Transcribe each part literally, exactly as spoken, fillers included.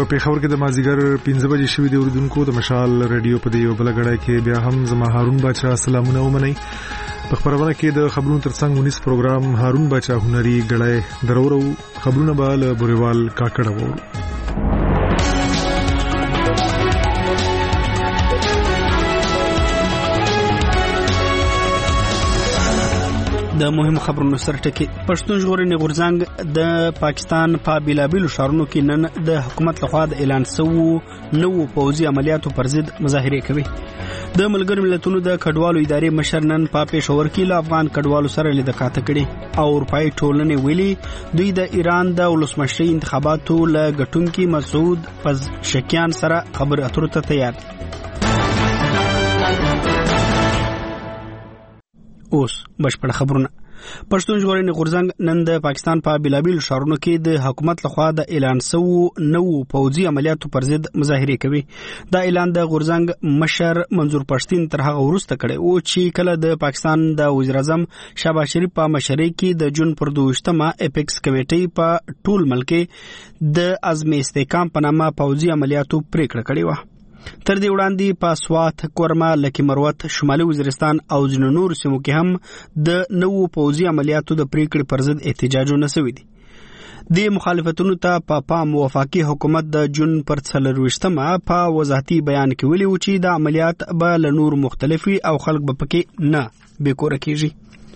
په پیښور کې د مازیګر پنځه بجې شوې د اوریدونکو د مشال رادیو په دې بل غړای کې بیا هم زما هارون بچا سلامونه ومني. په خبرونه کې د خبرونو ترڅنګ ونیس پروګرام هارون بچا هنري غړای درورو خبرونه به له بوريوال کاکړه وو. د مهم خبرونو سرټکی پښتون ژغورنې غورځنګ د پاکستان په بیلابیلو ښارونو کې نن د حکومت لخوا د اعلان شوو نوو پوځي عملیاتو پر ضد مظاهره کوي. د ملګرو ملتونو د کډوالو ادارې مشر نن په پېښور کې له افغان کډوالو سره لیدکاته کړي او اروپאי ټولنې ویلي دوی د ایران د ولسمشري انتخاباتو له ګټونکي مسعود پزشکیان سره خبرې اترو ته تیار دي. اوس بشپړ خبرونه. پښتون ژغورنې غورځنګ نن د پاکستان په بیلابیلو ښارونو کې د حکومت لخوا د اعلان شوو نوو پوځي عملیاتو پر ضد مظاهره کوي. دا اعلان د غورځنګ مشر منظور پښتين تر هغه وروسته کړي او چې کله د پاکستان د وزیر اعظم شهباز شریف په مشرۍ کې د جون پر دوشتمه اپیکس کمیټې په ټول ملک د عزم استحکام په نامه پوځي عملیاتو پریکړه کړې و. تر دې وړاندې په سوات، کورما، لکی مروت، شمالي وزیرستان او ځینو نور سیمو کې هم د نوو پوځي عملیاتو د پریکړې پر ضد احتجاجونه شوي دي. د مخالفتونو ته په پام وفاقي حکومت د جون پر څلرويشتمه په وضاحتي بیان کې ویلي و چې د عملیات به له نور مختلفي او خلک به پکې نه بیکوره کیږي.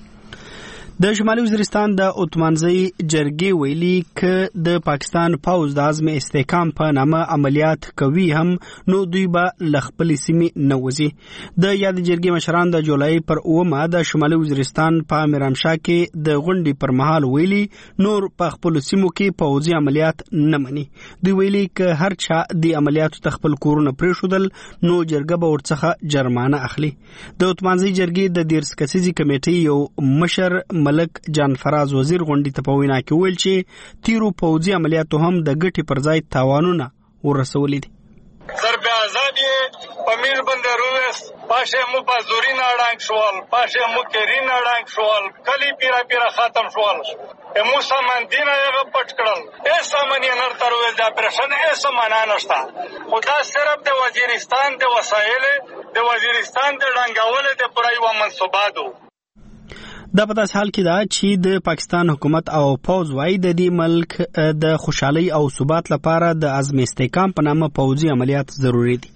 د شمالي وزیرستان د اوتمانزي جرګې ویلي ک د پاکستان پوځ د عزم استحکام په نامه عملیات کوي هم نو دوی به لخپل سیمه نوځي. د یاد جرګې مشران د جولای پر اومه د شمالي وزیرستان په میرامشاه کې د غونډې پر مهال ویلي نور په خپل سیمو کې پوځي عملیات نه مني. دوی ویلي ک هر چا د عملیاتو تخپل کورونه پریښودل نو جرګه به ورڅخه جرمانه اخلي. د اوتمانزي جرګې د دیرس کسیزي کمیټې یو مشر ملک جان فراز وزیر غونډې ته په وینا کې ویل چې تیرو پوځي عملیاتو هم د ګټې پر ځای تاوانونه ورسولې دي. ضرب آزادی پمیر بندروس پاشه مو پازوري ناړنګ شوال پاشه مو کری ناړنګ شوال کلی پیرا پیرا ختم شوال مو سامان یې پټ کړل ای سامان یې نر تر وې د اپریشن ای سامان نشتا خدا صرف د وزیرستان د وسایل د وزیرستان د رنګاول د پرای و منصوباتو. دا په داس حال کې دا چې د پاکستان حکومت او پوځ وايي د دې ملک د خوشحالي او ثبات لپاره د عزم استحکام په نامه پوځي عملیات ضروری دي.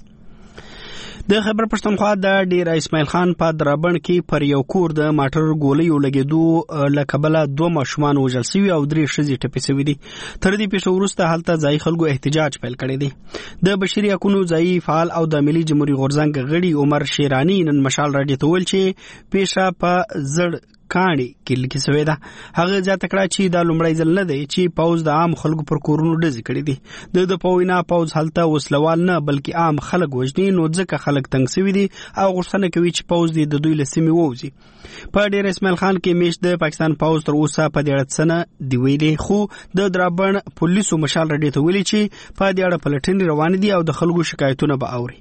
د خبر پښتونخوا د ډیر اسماعیل خان په درابڼ کې پر یو کور د ماټر ګولۍ ولګېدو لکبله دوه ماشومان وژل شوي او درې ښځې ټپي شوي دي. تر دې پیښو وروسته هلته ځایي خلکو احتجاج پیل کړی دی. د بشري حقوقو ځایي فعال او د ملي جمهوریت غورځنګ غړي عمر شیرانی نن مشال راډیو ته ویل چې پیښه په زړ کاڼي کې لیکل شوې ده. هغه ځات کړه چې دا لومړی ځل نه دی چې پوز د عام خلکو پر کورونو ډزې کړې دي. د د پوینا پوز هلته وسلوال نه بلکې عام خلک وژني نو ځکه خلک تنګ شوي دي او غوښتنه کوي چې پوز د دوی له سیمې ووځي. په ډیر اسماعیل خان کې میش د پاکستان پوز تر اوسه په دې اړه څه نه دی ویلي خو د درابڼ پولیسو مشال راډیو ته ویلي چې په دې اړه پلټنې روان دي او د خلکو شکایتونه به اوري.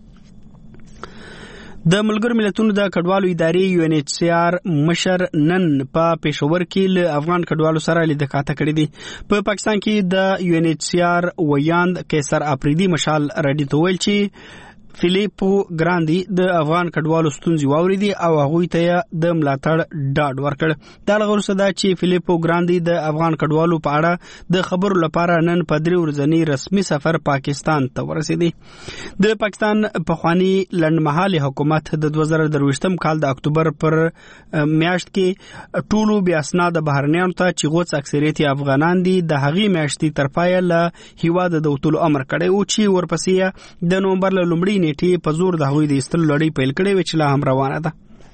د ملګرو ملتونو د کډوالو ادارې یو ان ایچ سی آر مشر نن په پېښور کې له افغان کډوالو سره لیدکاته کړې دي. په پاکستان کې د یو ان ایچ سی آر ویاند کیسر اپریدي مشال راډیو ته ویل چې فیلیپو ګراندي د افغان کډوالو ستونزې واوریدي او هغوی ته د ملاتړ ډاډ ورکړ. دا لغورسه دا چې فیلیپو ګراندي د افغان کډوالو په اړه د خبرو لپاره نن په درې ورځنی رسمي سفر پاکستان ته ورسېدی. د پاکستان پخوانی لنډمهالي حکومت د دوه زره درویشتم کال د اکتوبر پر میاشت کې ټولو بیا اسناد بهرنیانو ته چې غوڅ اکثریت افغانان دي د هغې میاشتې تر پایه له هیواد د وتلو امر کړی او چې ورپسې د نومبر له لومړۍ نیټې په زور د هغوی د ایستلو لړۍ پیل کړې وه چې لا هم روانه ده.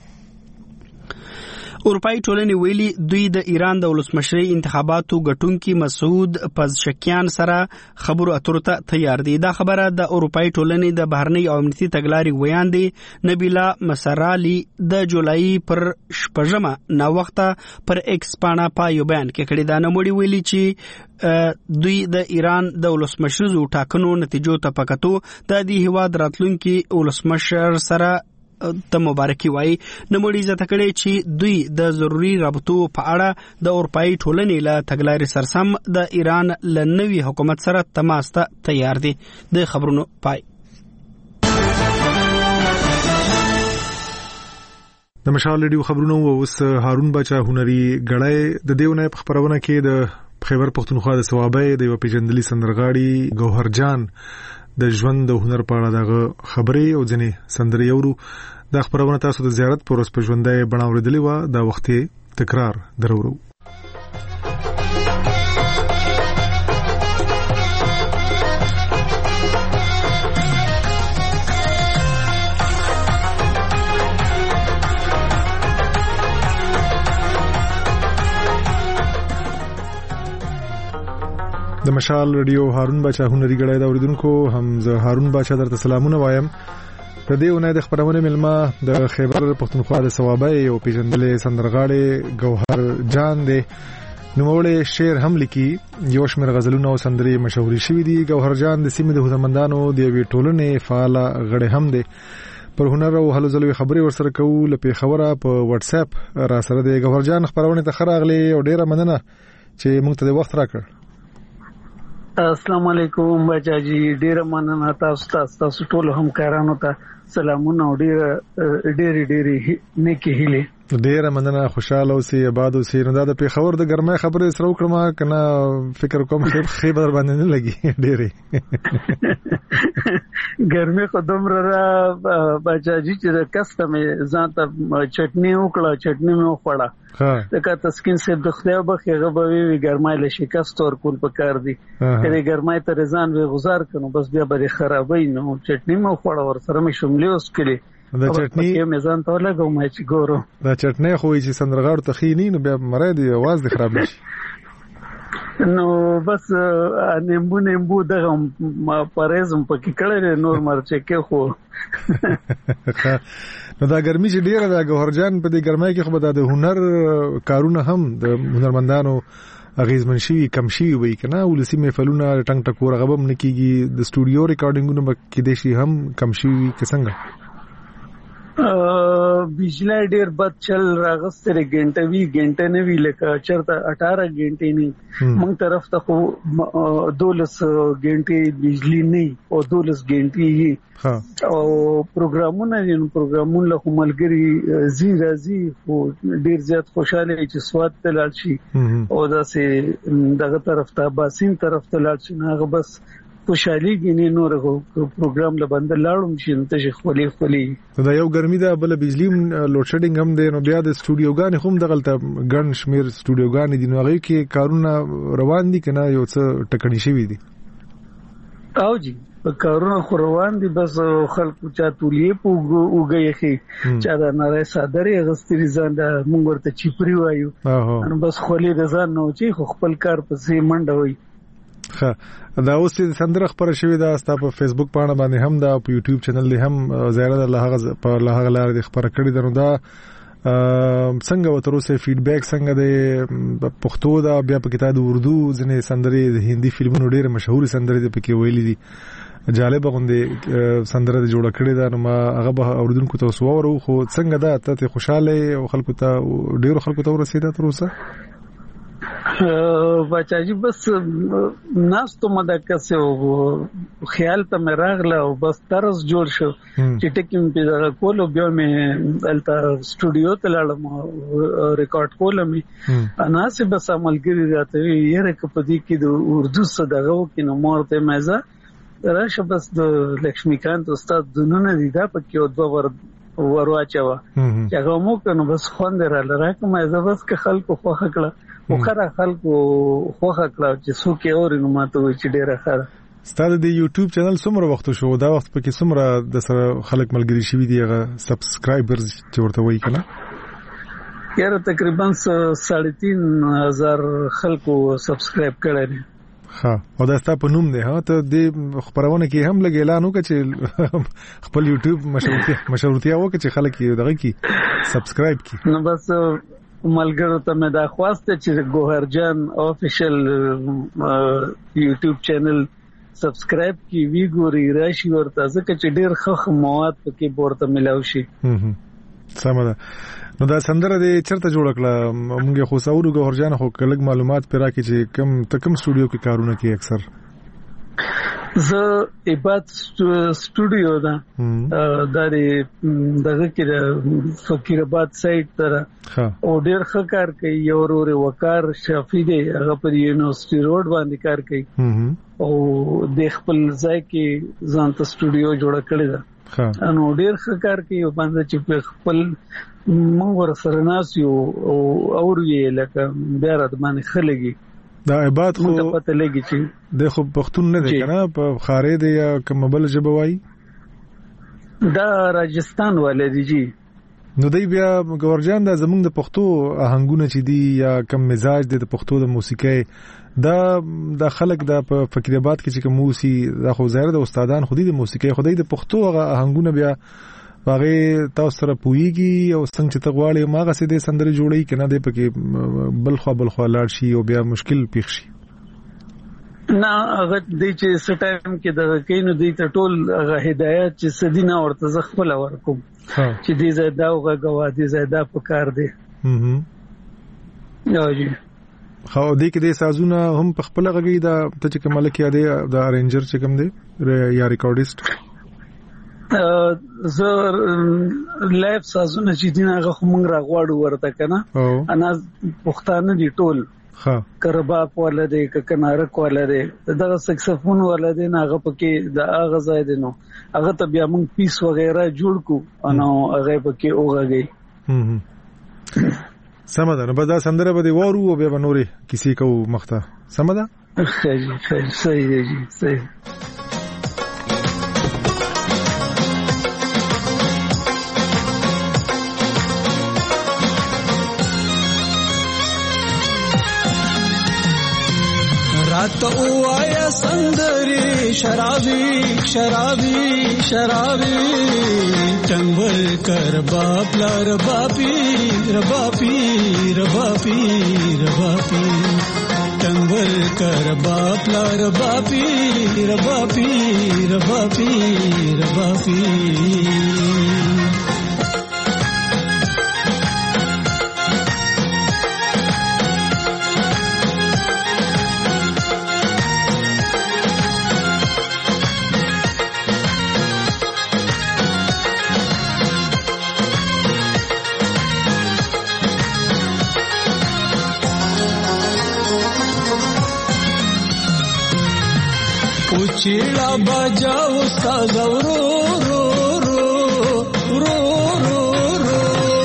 اروپאי ټولنې ویلي دوی د ایران د ولسمشرۍ انتخاباتو ګټونکي مسعود پزشکیان سره خبرو اترو ته تیار دي. دا خبره د اروپאי ټولنې د بهرنۍ او امنیتي تګلارې ویاندې نبیلا مسرالی د جولای پر شپږمه ناوخته پر ایکس پاڼه په یو بیان کې کړې ده. نوموړي ویلي چې دوی د ایران د ولسمشرزو ټاکنو نتیجو ته پکتو د دې هیواد راتلونکي ولسمشر سره ته مبارکي وایي. نوموړي زیاته کړې چې دوی د ضروري رابطو په اړه د اروپایي ټولنې له تګلارې سرسم د ایران له نوي حکومت سره تماس ته تیار دي. د خبرونو پای. د مشال ریډیو خبرونو اوس هارون باچا هنري غړای د دیونه په خبرونه کې د خیبر پختونخوا د ثوابې د یو پیژندلي سندرغاړي ګوهر جان د ژوند د هنر په اړه د خبرې او ځنې سندرې اورو. د خبرونه تاسو د زیارت پر اوس په ژوندۍ بڼه اوریدلې و. دا وخت تکرار درورو. د مشال ریډیو هارون باچا هنري غړای دا اوریدونکو هم زه هارون باچا درته سلامونه وایم. په دې ونې د خبرونه ملما د خیبر پختونخوا د ثوابې او پیژندلې سندرغاړي ګوهر جان دی. نوموړی شعر هم لیکي. یو شمېر غزلونه او سندرې مشهوري شوي دي. ګوهر جان د سیمې د هنرمندانو د یوې ټولنې فعال غړی هم دی. پر هنر او هلو ځلوي خبرې ورسره کوو. لپاره خبره په واتس اپ را سره دی. ګوهر جان خبرونه ته خراغلي او ډیره مننه چې موږ ته د وخت راکړ. السلام علیکم بچاجي، ډیره مننه تاسو ته، تاسو ټول همکارانو ته سلامونه او ډیره ډیره ډیره نیکی هیله. ډیره مننه، خوشاله اوسئ، آباد اوسئ. نو دا د پیښور د ګرمۍ خبرې سره وکړم کنه فکر کوم خې بدر باندې نه لګي ډیره ګرمۍ خو دومره را بچاجي چې کسته ځان ته چټنی وکړه، چټنی مې وخوړه. دغه تسکین سه د خدای بخې غبوي وی ګرمای له شکست ور کول پکار دي. کله ګرمای ته رضان وی گزار کنو بس بیا بری خرابې نو چټنی مو خوړ ور سره مې شملې اوس کړي. دا چټنی کې میزان ته لګو مې چې ګورو دا چټنی خو چې سندرغاړو تخینی نو بیا مړې دی आवाज دی خراب نشي. نو بس نیمبو نیمبو دغه پرېزم پکې کړل نور مرچه کې خو نو دا ګرمي چې ډیره دا ګوهر جان په دې ګرمۍ کې خو د هنر کارونه هم د هنرمندانو اغیزمن شي کم شي وي کنه ولسی محفلونه ټنګ ټکور غبم نکیږي. د سټوډیو ریکارډینګونه کې د شي هم کم شي وي که څنګه؟ بجلی ډیر بد چل راغستره غنټه وی غنټه نه وی لکه چرته اٹھارہ غنټې نه موږ طرف ته خو دولس غنټې بجلی نه او دولس غنټې او پروګرامونه یې پروګرامونه له ملګری زی راځي خو ډیر زیات خوشاله چې سواد ته لاړ شي او داسې دغه طرف ته باسین طرف ته لاړ شي نه بس خوشالي غني نور پروګرام له بند لاړم چې ته خولي خولي دا یو ګرمي ده بل بجلی لوډ شیډینګ هم دی. نو بیا د سټوډیوګان هم دغلته ګن شمیر سټوډیوګان دي نو هغه کې کارونه روان دي کنه یو څه ټکنی شوی دي او جی کارونه خو روان دي بس خلکو چا تولیه پوګي خي چا دا نړۍ صادره غستري ځان د مونږ ورته چپري وایو نو بس خولي د ځان نو چې خو خپل کار پسې منډه وي. ها دا اوس چې سندره خبره شوې ده ستا په فیسبوک باندې باندې هم دا په یوټیوب چینل دی هم زیاده الله په الله لار دی خبره کړې ده. نو دا څنګه وتر اوسه فیډبیک څنګه دی پښتو دا بیا په کتاب د اردو ځنې سندرې د هندي فلمونو ډېر مشهور سندرې د پکې ویلې دي جالب غوندې سندره د جوړ کړې ده. نو ما هغه به اوردونکو ته وسوورو خو څنګه دا ته خوشاله او خلکو ته ډېر خلکو ته ورسېده تر اوسه؟ بچاجي بس ناس ته مده کسه او خیال ته مې راغله او بس طرز جوړ شو چې ټکیم په کولو بیا مې الته سټوډیو ته لاړم ریکارډ کولم انا سه بس عملګری راته یې رکپدي کې د اردو صدغه کې نو مورته مزه راشه بس د لکشمیکانت استاد دونه دي دا پکې او دوه ور ورواچوا چې هغه مو کنه بس خوند را لراکم زه بس که خلکو خوخه کړه وخره خلکو خوخه کړه چې څوک یې اوري نو ماته وي چې ډیره ښه. ستاسو د یوټیوب چینل څومره وخت شو دا وخت پکې څومره د سره خلک ملګری شوي دي هغه سبسکرایبرز چې ورته وایي کنه؟ یاره تقریبا ساڑھے تین هزار خلکو سبسکرایب کړی دي. ها او دا ستاسو په نوم دی ها ته د خبرونه کې هم لګ اعلان وکړي چې خپل یوټیوب مشهورتیا مشهورتیا وکړي چې خلک یې دغه کې سبسکرایب کړي. نو بس ملګرو ته مې دا خواسته چې ګوهر جان افیشل یوټیوب چینل سبسکرایب کی وی ګوري راشي ورته ځکه چې ډیر ښه مواد پکې ورته ملاوي شي. سمه ده. نو دا سندره دې چرته جوړ کړه؟ موږ خو ساورو ګورجان خو کلګ معلومات پیرا کې چې کم تکم سټوډیو کې کارونه کوي اکثر. زه ایبات سټوډیو دا د دغه کې فقیر آباد سایت تر او ډیر ښه کار کوي. یو ورور وقار شافی دی هغه پر یونیورسيټي روډ باندې کار کوي او د خپل ځای کې ځان ته سټوډیو جوړ کړی دا. نو ډیر ښه کار کوي او باندې چې خپل موږ ور سره ناس یو او اور یې لکه بیا رات باندې خلګي دا عبادت خو پته لګی چې د خو پښتون نه دی کنه په خارې دی یا کوم بل ژبه وای دا راجستان ولې دی. نو دی بیا ګورجان دا زمونږ د پښتو آهنګونه چې دی یا کم مزاج دی د پښتو د موسیقۍ دا د خلک د فقیر آباد کې چې کوم موسی دا خو زیره د استادان خودي د موسیقۍ خدای د پښتو هغه آهنګونه بیا هغه تاسو سره پويږي او څنګه چې تغواړي ماغه سي د سندري جوړي کنه د پکې بل خو بل خو لاړ شي او بیا مشکل پیښ شي. نه هغه د چې سټایم کې د کینو د ټول هغه هدایت چې سدينه ورته زخپل ورکوم چې دې زدا او غوا دې زدا په کار دی. هم یو جی خو دې کې د سازونه هم په خپل غږی دا ته چې کومه کې دی د ارینجر چې کوم دی یا ریکارډیست زه لایف سازونه چې دین هغه موږ راغواړو ورته کنه انا پښتانه دي ټول ها کرباب ولده ک کنارک ولده دغه سکسفون ولده هغه پکې د هغه ځای دی نو هغه ته بیا موږ پیس وغیرہ جوړ کو انو هغه پکې اوغږي. هم سمه ده. نو بدا سندره به دی وورو او بیا نورې کسی کو مخته سمه ده. صحیح صحیح دی صحیح. رات اوایا سندري شرابي شرابي شرابي چنگل کر باپ لار باپی رباپی رباپی رباپی چنگل کر باپ لار باپی رباپی رباپی رباپی چیڑا بجاو سازو رو رو رو رو رو رو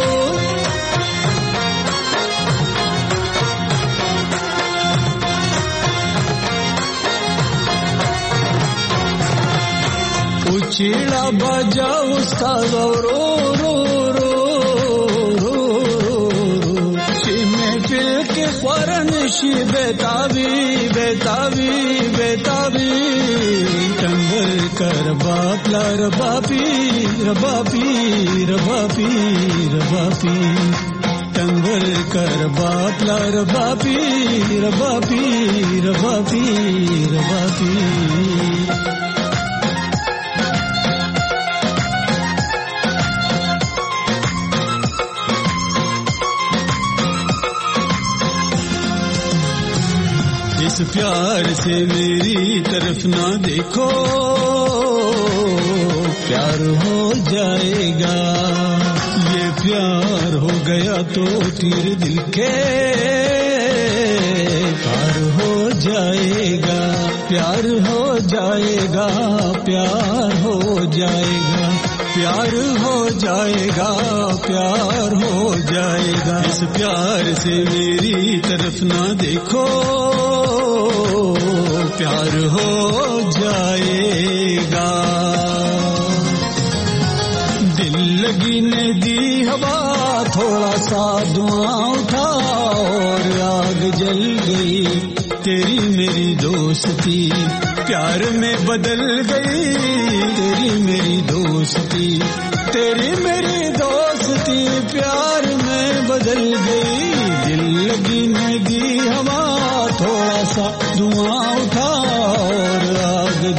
چیڑا بجاو سازو رو رو رو رو چی محفل کے خورن شی بیتابی بیتابی بیتابی چنگل کر باپ لار باپی رباپی رباپی رباپی چنگل کر باپ لار باپی رباپی رباپی رباپی اس پیار سے میری طرف نہ دیکھو پیار ہو جائے گا یہ پیار ہو گیا تو تیر دل کے پار ہو جائے گا پیار ہو جائے گا پیار ہو جائے گا پیار ہو جائے گا پیار ہو جائے گا اس پیار سے میری طرف نہ دیکھو پیار ہو جائے گا دل لگی نے دی ہوا تھوڑا سا دعاں اٹھا اور آگ جل گئی تیری میری دوستی پیار میں بدل گئی تیری میری دوستی تیری میری دوستی پیار میں بدل گئی دل لگی نے دی ہوا تھوڑا سا دعاں اٹھا اور آگ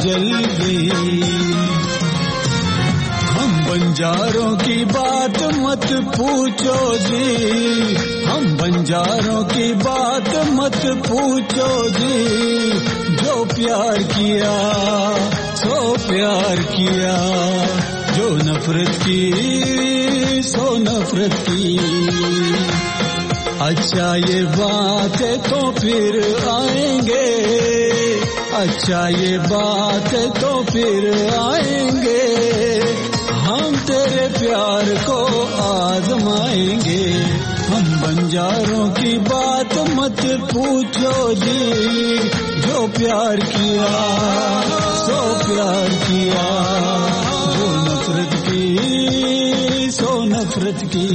बंजारों की बात मत पूछो जी, हम बंजारों की बात मत पूछो जी, जो प्यार किया सो प्यार किया, जो नफरत की सो नफरत की। अच्छा ये बात है तो फिर आएंगे, अच्छा ये बात है तो फिर आएंगे, हम तेरे प्यार को आजमाएंगे। हम बंजारों की बात मत पूछो जी, जो प्यार किया सो प्यार किया, जो नफरत की सो नफरत की।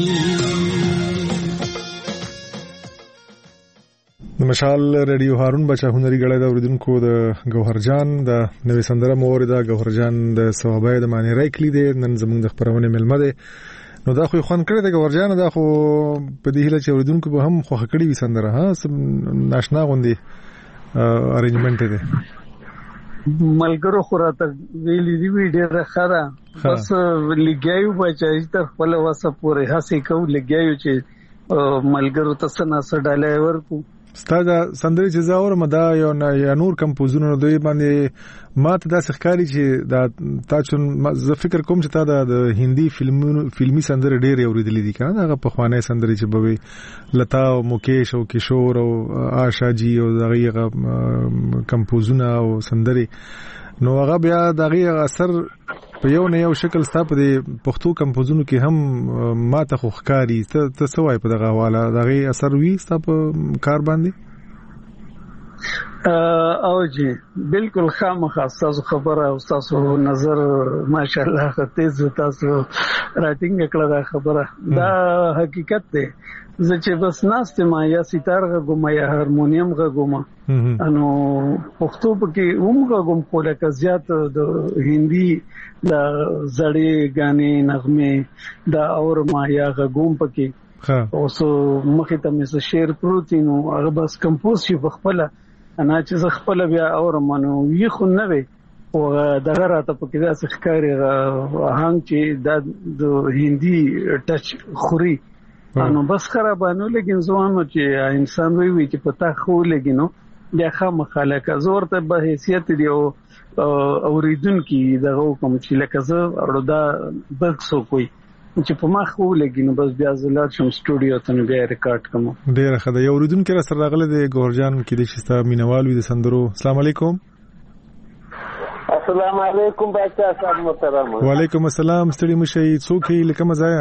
د مشال رادیو هارون بچا هنري غړې دا اوریدونکو د ګوهرجان د نوې سندره مور دا ګوهرجان د ثوابای د معنی راکلی دي نن زموږ د خبرونه ملمه ده نو دا خو خوان کړی د ګوهرجان دا خو په دې هله چې اوریدونکو به هم خو خکړی وي سندره ها ناشنا غوندي ارینجمنت ده ملګرو خو راته ویلي دی وی ډېر خره بس لګیاو بچا تر خپل واسه پورې هسي کو لګیاو چې ملګرو تاسو نه سډاله ورکو ستاسو سندري چې زاور مدا یو یا نور کمپوزونه دوی باندې ماته دا ښکاری چې دا تاسو زه فکر کوم چې تا د هندي فلمونو فلمي سندري ډېر اوریدلې دي کنه هغه په خوانه سندري چې بوي لتا او مکیش او کشور او آشا جی او دغه کمپوزونه او سندري نو هغه بیا دغه اثر په یو نه یو شکل ستاسو د پښتو کمپوزونو کې هم ماته خو ښکاری ته سوای په دغه حواله دغه اثر وی ستاسو کار باندې او جی بالکل خامخا تاسو خبره او تاسو نظر ماشاءالله تیز تاسو رائټینګ کړه دا خبره دا حقیقت ده زه چې بس ناست ما یا سیتار غوم یا هارمونیم غوم انو پښتو کې هم غوم خو لکه زیات د هندي د زړې غانې نغمه دا اور ما یا غوم پکې اوس مخه ته مې شعر پروتینو هغه بس کمپوز شي خپل انا چې خپل بیا اور منو یې خو نه وي او دغه راته پکې دا ښکاری هنګ چې د هندي ټچ خوري انو بس خرابانو لګین ځوانو چې انسان وی وی چې پتا خو لګینو بیا خامخاله کا زور ته به حیثیت دی او اوریدونکو دغه کوم چې لکه زه اړودا بکسو کوي چې په ما خو لګینو بس بیا زلات شم سټوډیو ته بیا ریکارډ کوم ډیر ښه دی اوریدونکو سره راغله د ګورجان کې د شستا مینوالو د سندرو السلام علیکم السلام علیکم بچا صاحب محترم وعلیکم السلام ستړي مشي څوک لکه مزایا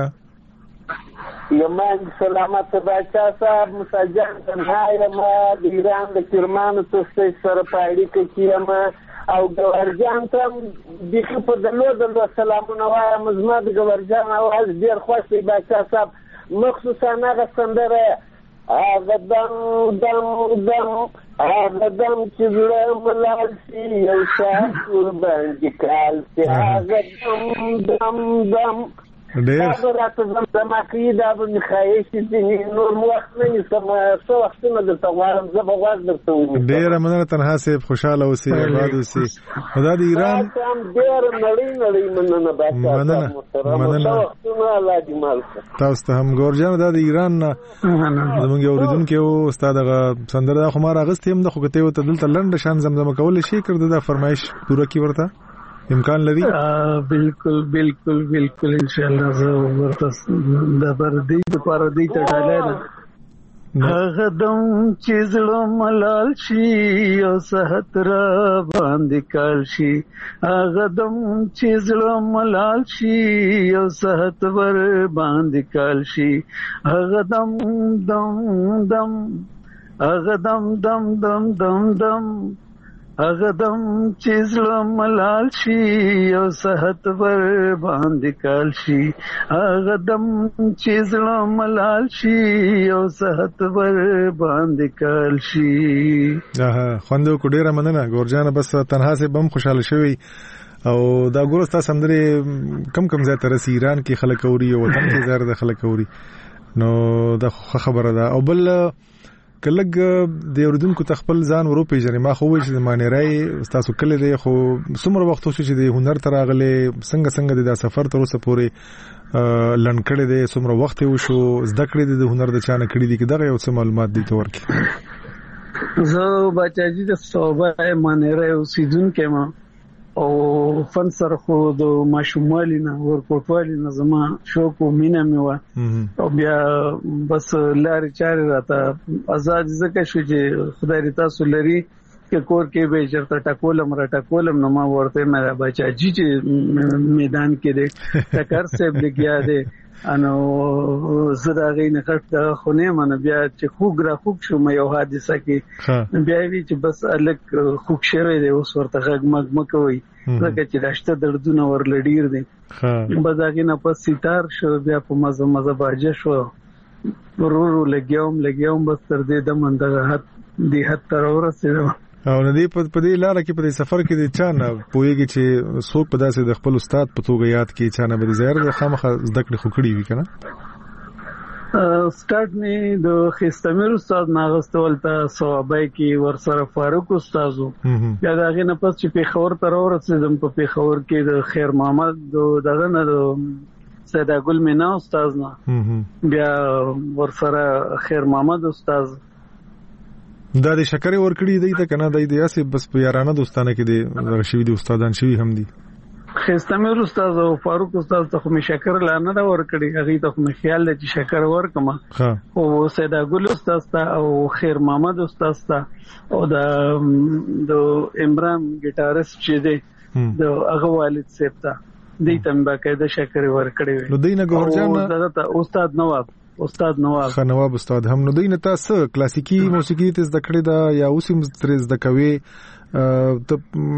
یمن سلامت بچا صاحب مسجد تنهای ما د ایران د کرمانو تاسو سره پایډی کې ما او ګورجان ته د په دلو دلو سلامونه وایم زما د ګورجان اواز ډیر خوښ دی بچا صاحب مخصوصا هغه سندره هغه دم دم دم هغه دم چې زړه ملال شي یو شاعر باندې کال چې هغه دم دم دم ډېر راته زما کې دا به خایي چې نور وخت نه سم څو وخت نه د توارم زه به واز درته ویم ډېر مننه تنها سي خوشاله اوسئ آباد اوسئ خدا د ایران تم ډېر نړۍ نړۍ مننه بچا مننه مننه الله دې مال تاسو ته هم ګورجان د ایران زموږ اوریدونکو او استاد غ سندره خو ما راغست هم د خو کته ته دلته لند شان زمزمه کول شي کړ د فرمایش پوره کی ورته امکان لري بالکل بالکل بالکل ان شاء الله زه ورته د بردی په پاره دی ته ډاله هغه دم چې زړه ملال شي او صحت را باندې کال شي هغه دم چې زړه ملال شي او صحت ور باندې کال شي هغه دم دم دم هغه دم دم دم دم دم هغه دم چې زړه ملال شي او صحت ور باندې کال شي هغه دم چې زړه ملال شي او صحت ور باندې کال شي اه خوندو کو ډیره مننه ګورجان بس تنها سه بم خوشاله شوی او دا ګورستا سندري کم کم ځای تر ایران کې خلک اوري او وطن کې زړه د خلک اوري نو دا خبره ده او بل کلګ د اوردونکو تخپل ځان ورو پیژنې ما خو وایي چې معنی راي تاسو کله دی خو څومره وخت وشو چې د هنر تر اغله څنګه څنګه د سفر تر اوسه پورې لنکړې دی څومره وخت وشو زده کړې د هنر د چانه کړې دي کدا یو څه معلومات دي تور کې زه بچاجي د صوبه معنی راي اوسیدونکو ما او فن سره خو د ماشومالي نه ورکوټوالي نه زما شوق او مینه مې و او بیا بس لاري چاري راته آزاد زکه شو چې خدای تاسو لري کې کور کې به چرته ټکولم را ټکولم نو ما ورته مې بچا جی چې میدان کې دې ټکر سیب لګیا دې انو زړه غي نه کټ خونه من بیا چې خوګ را خوګ شو مې یو حادثه کې بیا وی چې بس الک خوګ شوی دی اوس ورته غږ مګ مکوي لکه چې داشته دردونه ورلډیر دي بازاګه نه پس سیتار شو بیا په مزه مزه باجه شو ورورو لګیوم لګیوم بس تر دې د منځه حد دی حد تر ورسېدم او ندی په دې لار کې په دې سفر کې د چانه پويږي چې څوک په داسې د خپل استاد په توګه یاد کې چانه به زیار د خامخ زده کړې خو کړی وي کنه سٹارټ می د خستمیر استاد ناغستول ته صوابای کې ورسره فاروق استادو بیا داغه نه پس چې په خور تر ورسېدم په پیښور کې د خیر محمد دغه نه د سیدا ګل مینا استاد نه بیا ورسره خیر محمد استاد دا د شکرې ورکړې دی ته کنه د یاسې بس په یارانه دوستانه کې د رشوی د استادان شوی هم دي خستمیر استاد او فاروق استاد ته کوم شکر لانه دا ورکړي هغه ته کوم خیال لري چې شکر ورکما او سیدا ګل استاد ته او خیر محمد استاد ته او د د عمران ګټارست چې دی د هغه والد صاحب ته دې تم باقاعده شکر ورکړي نو دینه ګورجان ته استاد نواب استاد نواب خ نواب استاد هم نو دینه تاسو کلاسیکی موسیقي ته زده کړی دا یا اوسم تر زده کوي ته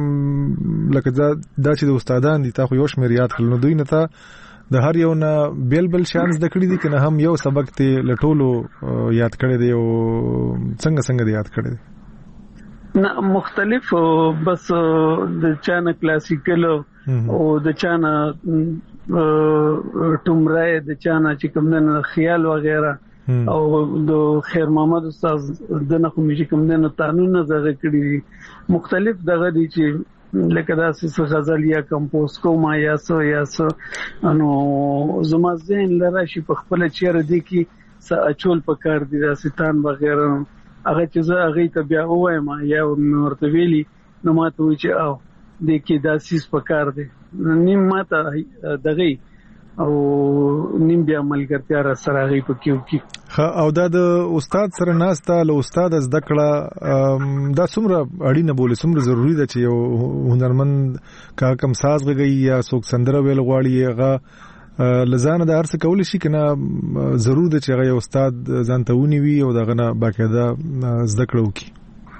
لکه دا چې د استادان دي تاسو یو شمیر یاد کړل نو دوی نه ته د هر یو نه بیل بل شانس د کړی دي کنه هم یو سبق ته لټولو یاد کړی دی او څنګه څنګه یاد کړی دی نه مختلف بس د چانه کلاسیکل او د چانه ټومرای د چانه چې کوم نه خیال وغیرہ او د خیر محمد استاد د نه کوم چې کوم نه قانون زغه کړی مختلف دغه دي چې لکه دا څه غزل یا کمپوز کوم یا سو یا سو انو زما ذهن لره شي په خپل چیر دي کې څه اچول پکار دي د ستان وغیرہ هغه چې زه هغه ته بیا وایم یا ورته ویلي نو ماته وی چې او د کې داسیس پکار دي نیم ماته دغه او نیم بیا ملګرتیا را سره غي پکيو کی او دا د استاد سره ناسته له استاد زده کړه دا څومره اړینه بوله څومره ضروری ده چې یو هنرمند کا کم ساز غږی یا څوک سندره ویل غواړي هغه لزانه د ارڅ کول شي کنه ضرور ده چې هغه یو استاد ځان ته ونی وي او دغه نه باقاعده زده کړو کی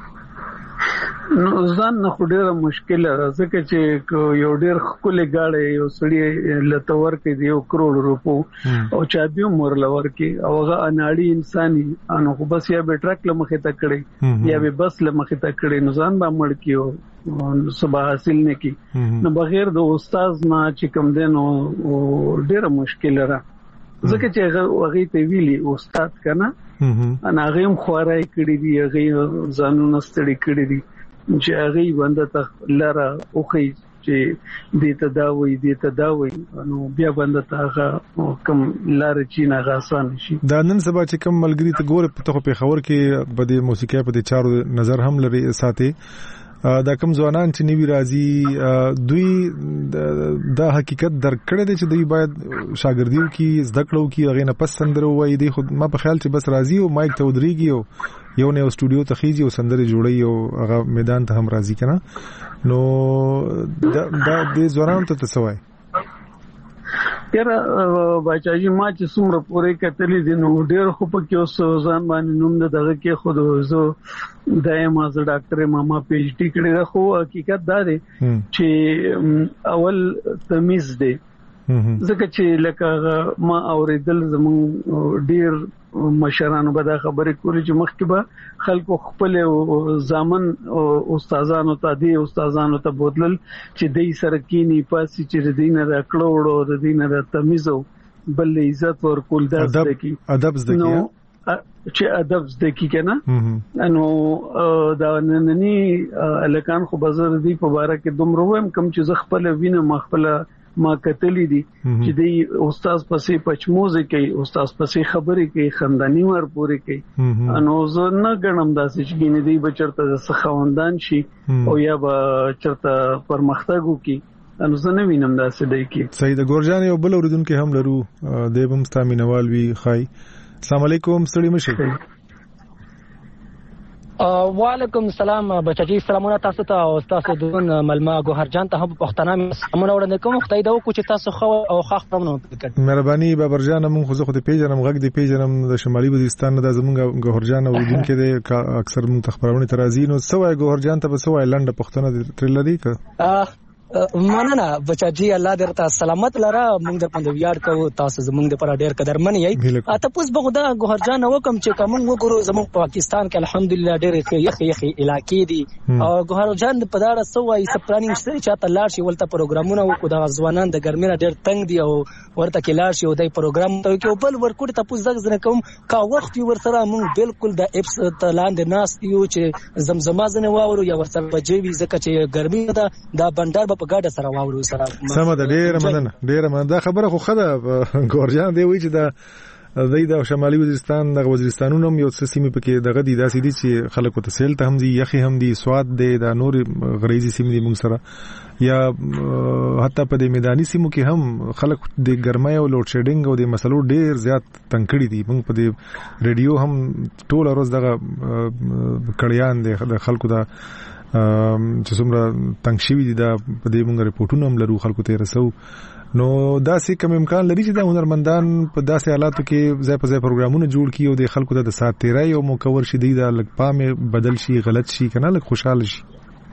نو ځان نه خډيره مشکل راځي چې یو ډیر خپل گاړې یو سړی لتور کې دی یو کروڑ روپو او چا به مور لور کې او هغه اناړي انساني انو خو بس یا به ټرک لمخه تکړي یا به بس لمخه تکړي نو ځان به مړ کیو صبح حاصل نه کی نو بغیر د استاد نه چې کوم دین او ډیر مشکل را ځکه چې هغه ته ویلي استاد کنه انا هغه هم خوارای کړی دی هغه ځانو نستړي کړی دی چې هغه بنده ته لاره اوخی چې دې تداوی دې تداوی نو بیا بنده ته هغه کم لاره چې نه غاسان شي دا نن سبا چې کم ملګری ته ګوره په تخو په خبر کې بده موسیقي په دې چارو نظر هم لري ساتي دا کم ځوانان چې نیوی راځي دوی دا حقیقت درک کړی دی چې دوی باید شاګردیو کې زده کړو کې هغه نه پس سندره وایي دی خو ما په خیال چې بس راځي او مایک ته ودرېږي او یو نه استودیو ته خيږي او سندره جوړي او هغه میدان ته هم راځي کنه نو دا د ځوانانو ته څه وایي یاره بچاجي ما چې څومره پورې کتلې دي نو ډېر خو په کې اوس ځان باندې نوم دغه کې خود زه دایم از ډاکټر ماما پی ایچ ډی کړی خو حقیقت دا دی چې اول تمیز دی ځکه چې لکه ما اوریدل زمون ډیر مشرانو به دا خبرې کولې چې مخکې به خلکو خپل ځامن استادانو ته دي استادانو ته بوتلل چې دای سره کینی پاسې چې دینه را کړوړو د دینه را تمیزو بل عزت ورکول دا ځکه ادب زده چې ادب زده کی کنه نو دا نننی الکان خو بازار دی په باره کې دومره ویم کم چې ز خپل وینم خپل ما کتلی دي چې دی استاد پسې پچموزه کوي استاد پسې خبرې کوي خندانی ور پوری کوي انو زه نه غنم داسې چې ګینه دی بچرته د سخوندان شي او یا بچرته پرمختګ وکي انو زه نه وینم داسې دی کی سید ګورجان یو بل اوریدونکو هم لرو د بم ستامینوال وی خای السلام علیکم ستړي مشه وعلیکم السلام بچی سلامونه تاسو ته او تاسو دون ملما ګوهر جان ته هم پښتنه سلامونه وړاندې کوم خدای دا وکړي چې تاسو خو او خاص پرمنو وکړي مهرباني بابر جان موږ خو زه خو ته پیژنم غږ دی پیژنم د شمالي وزیرستان د زمونږ ګوهر جان او دین کې د اکثر موږ تخبرونه ترازی نو سوای ګوهر جان ته سوای لنډه پښتنه تر لري که مننه بچاجي الله دې ته سلامت لره موږ د پند ویاړ کوو تاسو زموږ د پر ډېر قدرمن یې اته پوس به خدا ګوهر جان وکم چې کوم وګورو زموږ پاکستان کې الحمدلله ډېر یخ یخ علاقې دي او ګوهر جان په داړه سوای سپلانینګ شته چې ته لاړ شي ولته پروګرامونه وکړو د ځوانان د ګرمۍ ډېر تنگ دي او ورته کې لاړ شي او دای پروګرام ته کې بل ورکوټ ته پوس زغ کوم کا وخت ور سره موږ بالکل د اپس تلاند ناس یو چې زمزمه زنه واورو یا ور سره بجوي ځکه چې ګرمۍ ده دا بندر په ګاډه سره واورو سره سم ده ډېر مننه ډېر مننه دا خبره خو خده ګورجان دی وی چې دا د د شمالي وزیرستان د وزیرستانونو یو څه سیمې پکې دغه دي داسې دي چې خلکو ته سیل ته هم دي یخي هم دي سواد دي د نور غریزي سیمې دي موږ سره یا حتی په دې میداني سیمو کې هم خلک د ګرمۍ او لوډ شیډینګ او د مسلو ډېر زیات تنګ دي موږ په دې ریډیو هم ټول ورځ دغه کړیان دي د خلکو دا چې څومره تنګ شوي دي دا په دې موږ ریپورتونه هم لرو خلکو ته رسو نو داسې کوم امکان لري چې دا هنرمندان په داسې حالاتو کې ځای په ځای پروګرامونه جوړ کړي او د خلکو ته د سات تیرای او مکور شي دی دا لږ پامه بدل شي غلط شي کنه لږ خوشاله شي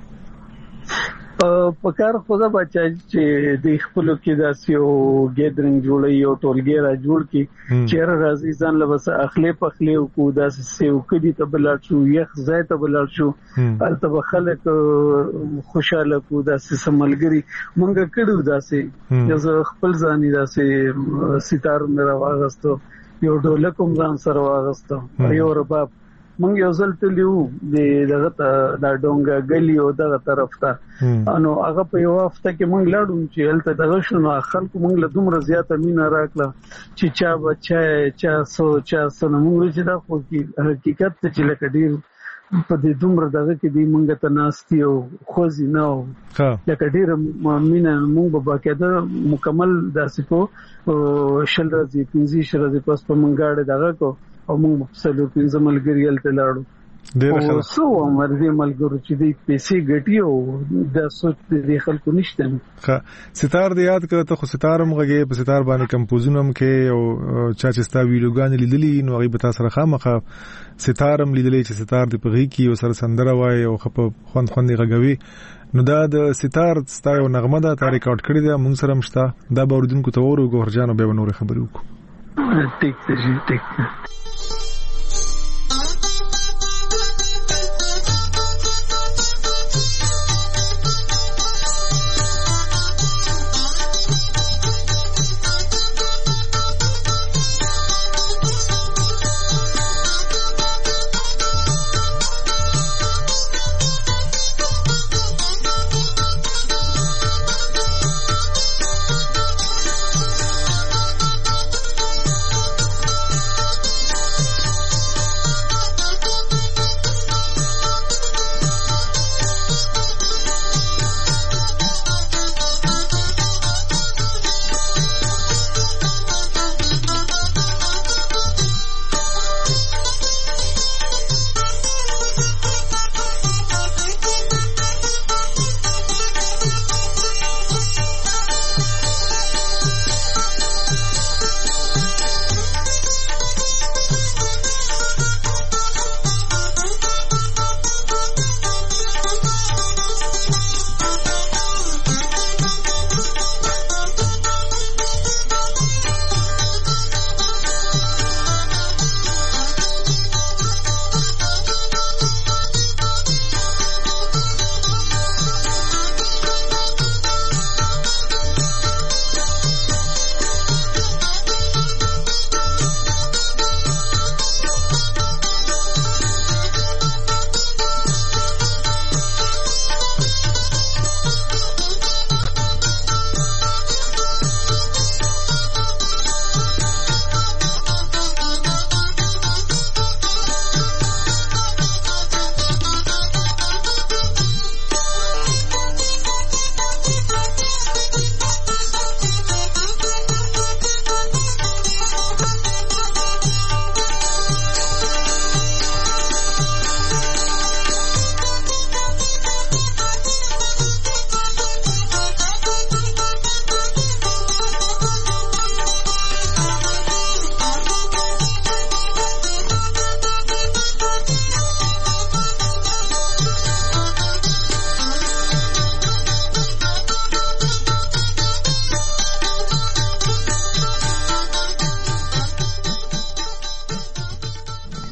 په کار خدا بچا چې د خپل کې داسې او ګیدرینګ جوړي او ټولګي را جوړ کی چیر راځي ځان له بس اخلي پخلي او کو داسې سیو کدي ته بلل شو یخ ځای ته بلل شو البته خلک خوشاله کو داسې سملګري مونږ کړو داسې چې خپل ځاني داسې ستار مې راغستو یو ډولک هم ځان سره واغستو یو رباب مونږ یو ځل تلیو د دغه د ډونګه غلی او دغه طرف ته انو هغه په یو هفته کې مونږ لاړو چې هلته دغه شنو خلکو مونږ له دومره زیاته مینا راکړه چې چا بچا چا سو چا سن مونږ چې دا خو کې حقیقت ته چې لکه ډیر په دې دومره دغه کې دی مونږ ته ناستي او خوځي نو لکه ډیر مینا مونږ په باقاعده مکمل داسې کو شل راځي پنځه شل راځي پس په مونږ غاړه دغه کو او موږ په سلو کې زملګری ال ته لاړو ډېر ښه سو مرزي ملګرو چې دې پیسې ګټي او د سوچ دې خلکو نشته ښه ستار دې یاد کړه ته خو ستارم غږی په ستار باندې کمپوزونه هم کې او چا چې ستا ویډیوګان لیدلې نو هغه به تاسو سره خامخه ستارم لیدلې چې ستار دې په غي کې او سره سندره وای او خپ خوند خوند غږوي نو دا د ستار ستا یو نغمه ده تا ریکارډ کړې ده مونږ سره مشته دا به اوریدونکو ته ورو ګوهر جان به نور خبرې وکړو ټیک دی ټیک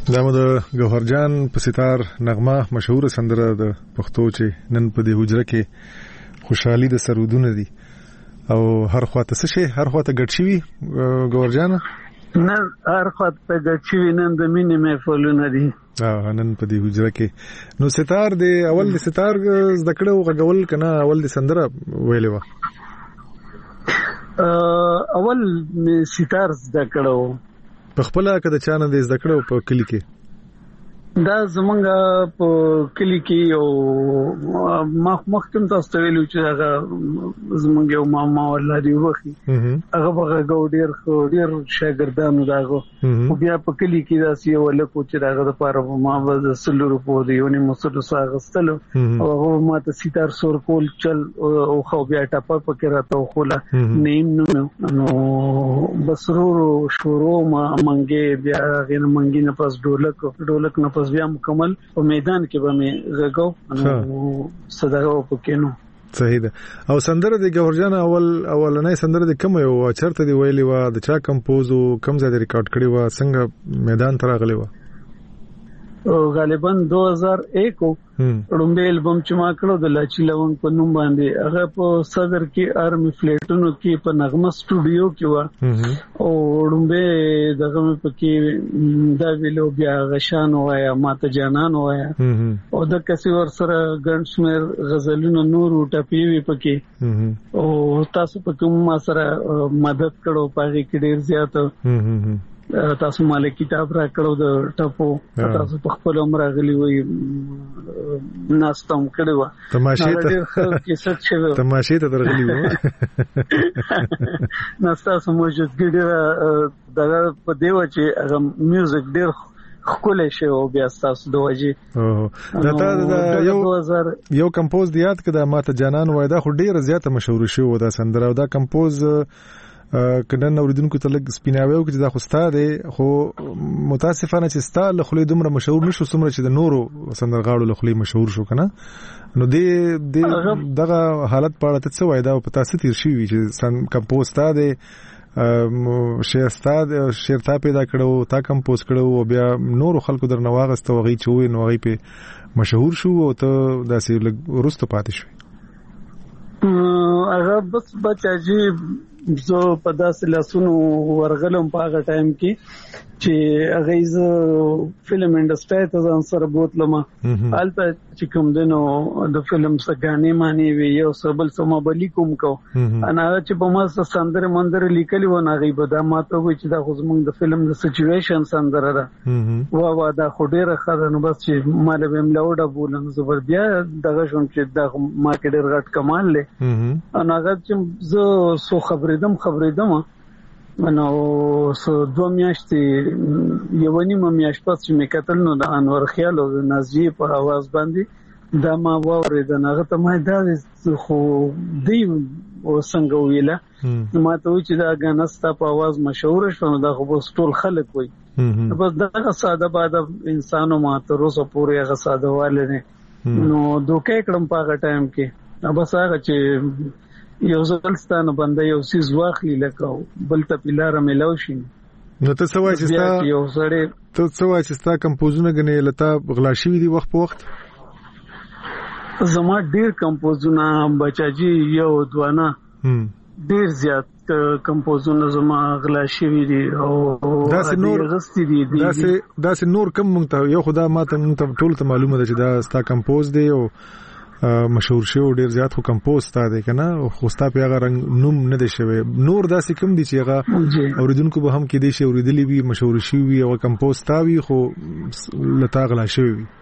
دا مو د ګوهرجان په ستار نغمه مشهور سندره د پښتو چې نن په دې حجره کې خوشحالي د سرودونه دي او هر خواته څه شي هر خواته ګډ شي ګوهرجان نن هر خواته ګډ شي نن د مینې محفلونه دي اه نن په دې حجره کې نو ستار دی اول د ستار زده کړو غول کنه اول د سندره ویلې و اول می ستار زده کړو په خپل کده چانه د زده کړو په کلی کې دا زمونږ په کلی کې یو مخ مختم تاسو ویلو چې هغه زمونږ یو ماما ولادي وخی هغه هغه ګوډیر خو ډیر شاګردانو داغو او بیا په کلی کې داسې یو لکه چې هغه د پاره ما د سلورو په دی یو نیمه سلو ساغستلو او هغه ما ته سیتار سور کول چل او خو بیا ټاپه پکې راته خوله نیم نو بسرورو شورو ما منګي بیا غیر منګي نه پس ډولک ډولک نه بیا مکمل په میدان کې به مې غږو نو صداو پکینو صحیح ده او سندره د ګورجان اول اولنې سندره د کوم یو چرته دی ویلې و د چا کمپوز او کوم ځای د ریکارډ کړی و څنګه میدان ته راغلی و غالبا دو هزار ایک رومبه البم چې ما کړو د لاچی لون په نوم باندې هغه په صدر کې آرمی فلیټونو کې په نغمه سټوډیو کې و او رومبه دغه په کې دا ویلو بیا غشان وایا ماته جانان وایا او د کسي ور سره ګنشمر غزلونو نور ټپی وی پکې او تاسو په کوم ما سره مدد کړو پاره کې ډیر زیات تاسو مال کتاب را کړو د ټپو تاسو په خپل عمر غلي وي ناستم کړو تماشې ته کیسه شوه تماشې ته درغلي وو ناستا سموجت ګډه دغه په دیو چې هغه میوزیک ډیر خپل شي او بیا تاسو دوجه دا تا یو یو کمپوز دیات کده ماته جانان وای دا خو ډیر زیاته مشهور شو دا سندره او دا کمپوز کله نو ورېدونکو ته لګ سپیناوي او چې دا خو ستاره خو متاسفانه چې ستاره له خلې دومره مشهور نشو څومره چې د نورو سندرغاړو له خلې مشهور شو کنه نو دې دې دغه حالت په اړه څه وای دا په تاسو تیر شي چې سن کمپوز ستاره شعر ستاره شعر تا پیدا کړو تا کمپوز کړو او بیا نورو خلکو درنه واغسته وغي چوي نو وغي په مشهور شو او ته داسې لګ ورسته پاتې شو هغه بس بچاجي زه په داسې لاسونو ورغلم په هغه ټایم کې چې هغه ز فلم انډستری ته ځان سره بوتلم البته چې کوم دنو د فلم څخه معنی وی یو سبل سم بلی کوم کو انا چې په ما سره سندره مندره لیکلی و نه غي به دا ماته وي چې دا خو زمونږ د فلم د سچويشن سندره ده وا وا دا خو ډیره خدانو بس چې مال به ملوډه بولم زبر بیا دغه شون چې دا ما کې ډیر غټ کمال لې انا هغه چې زه سو خبرېدم خبرېدم نو سو دوه میاشتې یو نیمه میاشت پس چې مې کتل نو د انور خیال او د نازیه په आवाज باندې دا ما واورید نه ته ما دا خو دی او څنګه ویله ما ته چې دا غنستا په आवाज مشهور شونه دا خو بس ټول خلک وي بس دا ساده باده انسانو ما ته روزه پورې هغه ساده والے نه نو دوکې کړم په هغه ټایم کې بس هغه چې یو ځلستانه باندې یو سیز واخلي لکه بل ته پلار ملو شي نو ته سوای چې ستا یو سړی ته سوای چې ستا کمپوزونه غنې لته غلا شي دي وخت په وخت زما ډیر کمپوزونه بچاجي یو دوانه ډیر زیات کمپوزونه زما غلا شي دي او داسې نور غستې دي داسې داسې نور کم مونږ ته یو خدا ماته ټول ته معلومه ده چې دا ستا کمپوز دی او مشهور شو ډیر زیات خو کمپوز تا دی کنه خو ستا په هغه رنگ نوم نه دی شوی نور داسې کم دي چې هغه اوریدونکو به هم کې دي شي اوریدلی وي مشهور شي وي او کمپوز تا وي خو لتا غلا شوی وي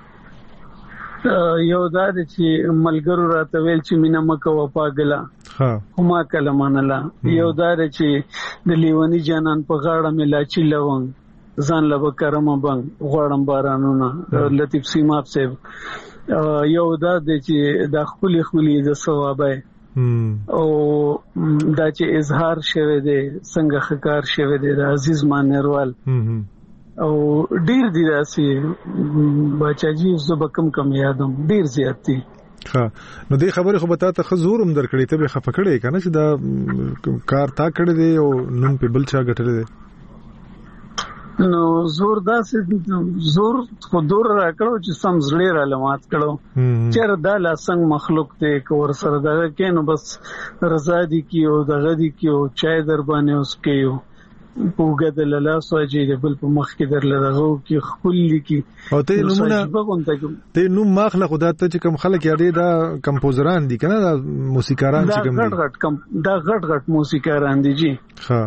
یو دا چې ملګرو راته ویل چې مینا مکه و پاګلا ها هما کلمانلا یو دا چې د لیونی جانان په غاړه ملا چې لون ځان لبه کرم بنګ غوړم بارانونه لطیف سیماب صاحب یو دا چې د خپل خپل د ثوابه او دا چې اظهار شوه دی څنګه خکار شوه دی د عزیز مانروال او ډیر دی راسي بچاجي زبکم کم یادم ډیر زیات دي ها نو دې خبره خو به تاسو خزورم درکړې ته به خفه کړې کنه چې دا کار تا کړې دی او نن په بل چا غټلې دی نو زور داسې زور خو دور راکړو چې سم زړه را لمات کړو چېر دا لا څنګه مخلوق ته کور سره دغه کینو بس رضا دي کیو دغه دي کیو چای در باندې اوس کیو پوګه د لاله سوجي بل په مخ کې در لغو کې خپل لیکي او ته نمونه ته نو مخله خدای ته چې کوم خلک یادې دا کمپوزران دي کنه دا موسیقاران چې کوم دا غټ غټ دا غټ غټ موسیقاران دي جی ها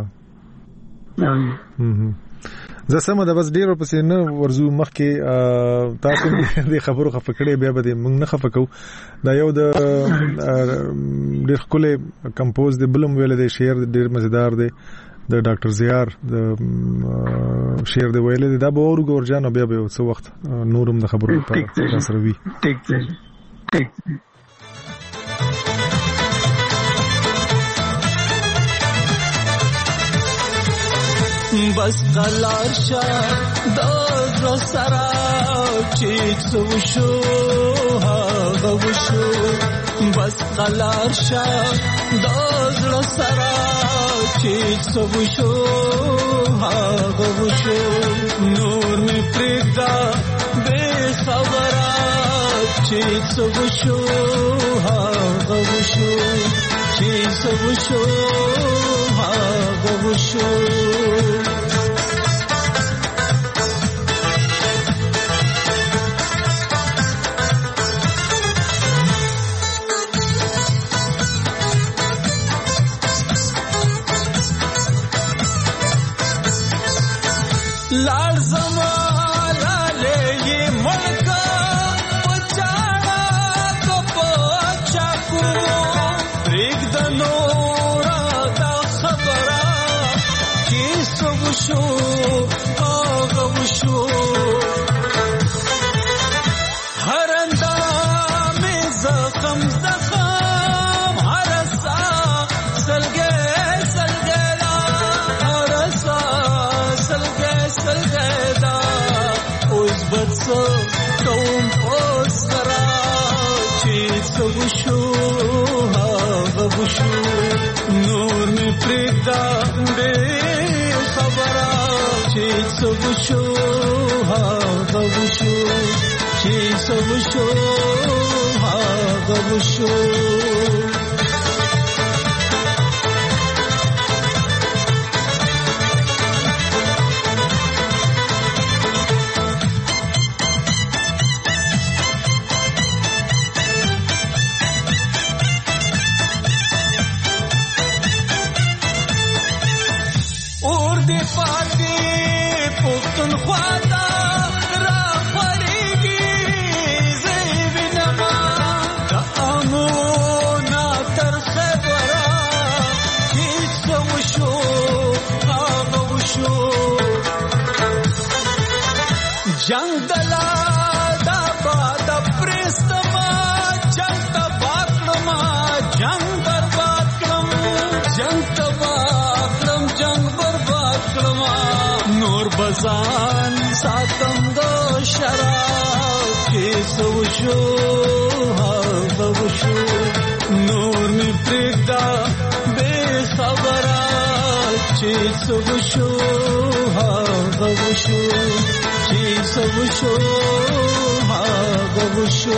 زه سم دا بس ډیرو پسې نه ورزو مخکې تاسو دې خبرو خفکړې بیا به موږ نه خفکو دا یو د ډیر خپل کمپوز دی بلم ویل دی شعر ډیر مزیدار دی د ډاکټر زیار د شعر دی ویل دی دا به اورو ګورجان بیا به څو وخت نورم د خبرو په سره وی ټیک ټیک بس قلار شا دو سرا چیت وشو ها وشو بس قلار شا دو سرا چیت وشو ها وشو نور می پردا بے خبرا چیت وشو ها وشو چیت وشو ها وشو लाल जमाला ले ये मलका पचाड़ा तो पचाकू रिग दनोरा दा खबरा किस वशो आग वशो हरंदा में जखम जखम हरसा सलगे सलगेला हरसा सलगे सलगेदा उस बच्चो तुम पोस करा चीज वशो हा वशो नूर में प्रेदा बे खबरा चीज वशो हा वशो चीज वशो हा वशो जंग दला दा बाद प्रेस्तमा जंग तबाकलमा जंग बर्बाद कलम जंग तबाकलम जंग बर्बाद कलमा नूर बजान सातम दो शराब के सोशो हा बवशो नूर में प्रेदा बेखबरा चीज सोशो हा बवशो सब शो हा बवशो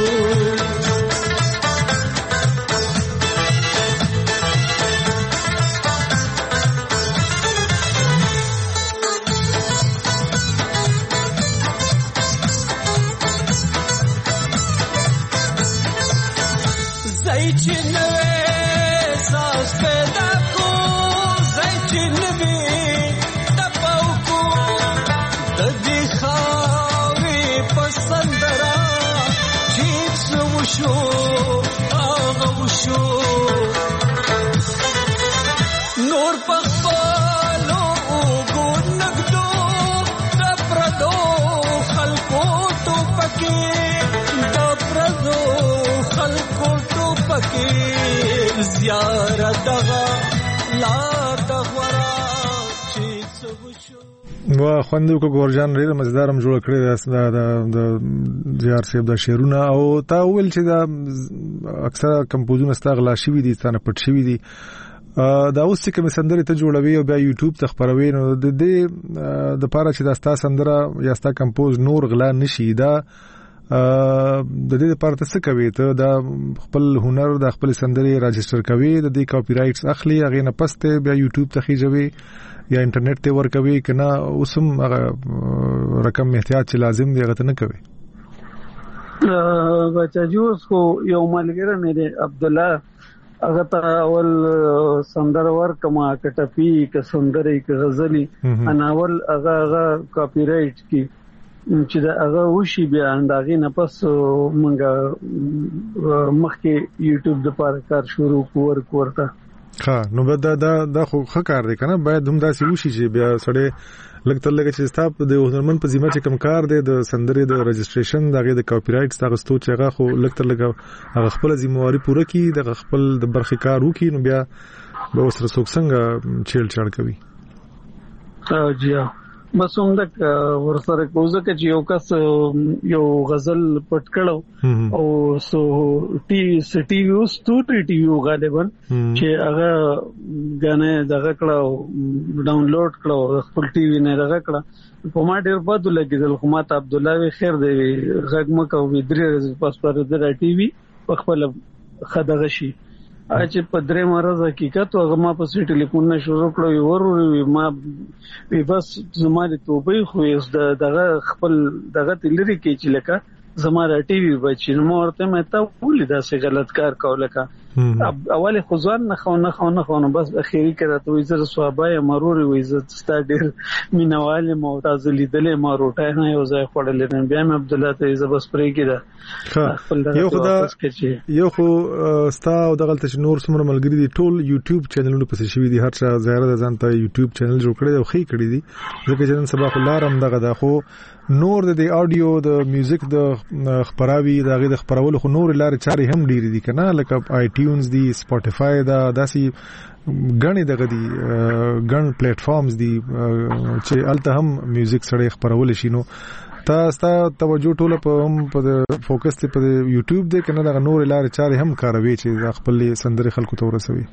जैचिन सास पैदा को जैचिन भी तपौ को ददी खावे पसंदरा जीत वशो आग वशो नूर पखलो गो नगदो दप्रदो खलको तो पके दप्रदो खलको तो पके ज़ियारत दगा ला दगवरा जीत वशो وا خوندو کو ګورجان ډیر مزدارم جوړ کړی دا د زیار صاحب د شعرونه او تا ویل چې دا اکثره کمپوزونه ستغلا شوی دي ستانه پټ شوی دي دا اوس چې کوم سندره ته جوړوي او بیا یوټیوب ته خبروي نو د دې د پاره چې دا ستا سندره یا ستا کمپوز نور غلا نشي دا د دې لپاره څه کوي ته دا خپل هنر د خپل سندره راجستر کوي د دې کاپی رائټس اخلي هغه نه پسته بیا یوټیوب ته خېجوي یا انټرنیټ ته ورکوي کنه اوسم هغه رقم احتیاط چې لازم دی هغه ته نه کوي بچا جوس کو یو ملګری مې عبد الله هغه ته اول سندر ورکما کټپی ک سندري ک غزلي انا اول هغه هغه کاپی رائټ کی چې دا هغه وشي بیا انداغې نه پس مونږه مخکې یوټیوب د پاره کار شروع کور کوړه ها نو دا دا دا خو ښه کار دی کنه باید هم داسې وشي چې بیا سړی لکه تر لکه چې ستاپ د هنرمن په ذمہ چې کم کار دی د سندري د رجستریشن دغه د کاپی رائټس دغه ستو چې هغه خو لکه تر لکه هغه خپل ذمہواری پوره کړي د خپل د برخې کار وکړي نو بیا به وسره څوک څنګه چیل چاړ کوي ها جی بس همدک ورسره کوزه کې یو کس یو غزل پټ کړو او سو ټي سټي ویو ستوري ټي ویو غالبا چې هغه غانه دغه کړو ډاونلوډ کړو خپل ټي وی نه دغه کړو په ما ډیر بد لګیدل خو ماته عبد الله وی خیر دی غږ مکو وی درې پاس پر د ټي وی په خپل خدغه شي اچ په درې مرز حقیقت او ما په سي ټلیفون نه شروع کړو وروري ما وی بس زماره توبې خو دغه خپل دغه تلری کې چې لکه زماره ټي وی بچی نو ورته مې ته ولې دا څه غلط کار کول کا اول خزوان نه خو نه خو نه خو بس اخیری کړه ته وزر صوابای مروري وزت ستا ډیر مینواله معتز لیدلې ما روټه نه یو ځای خړلې نه بیا مې عبد الله ته زب سپری کړه یو خدا یو خو ستا او دغه ته نور سمره ملګری دي ټول یوټیوب چینلونو پسې شوی دي هر څه زیاره ځان ته یوټیوب چینل جوړ کړی او خې کړی دي ځکه چې نن سبا خو لارم دغه دا خو نور د اډیو د میوزیک د خبراوي دغه د خبرولو خو نور لارې چاري هم ډېری دي کنه لکه آی ټیونز دی سپوټیفای دا داسي غني دغه دي غن پلیټ فارمز دي چې الته هم میوزیک سره خبرول شي نو تاسو توجه ټوله په هم په فوکس ته په یوټیوب دی کنه دغه نور لارې چاري هم کاروي چې خپل سندري خلکو ته ورسوي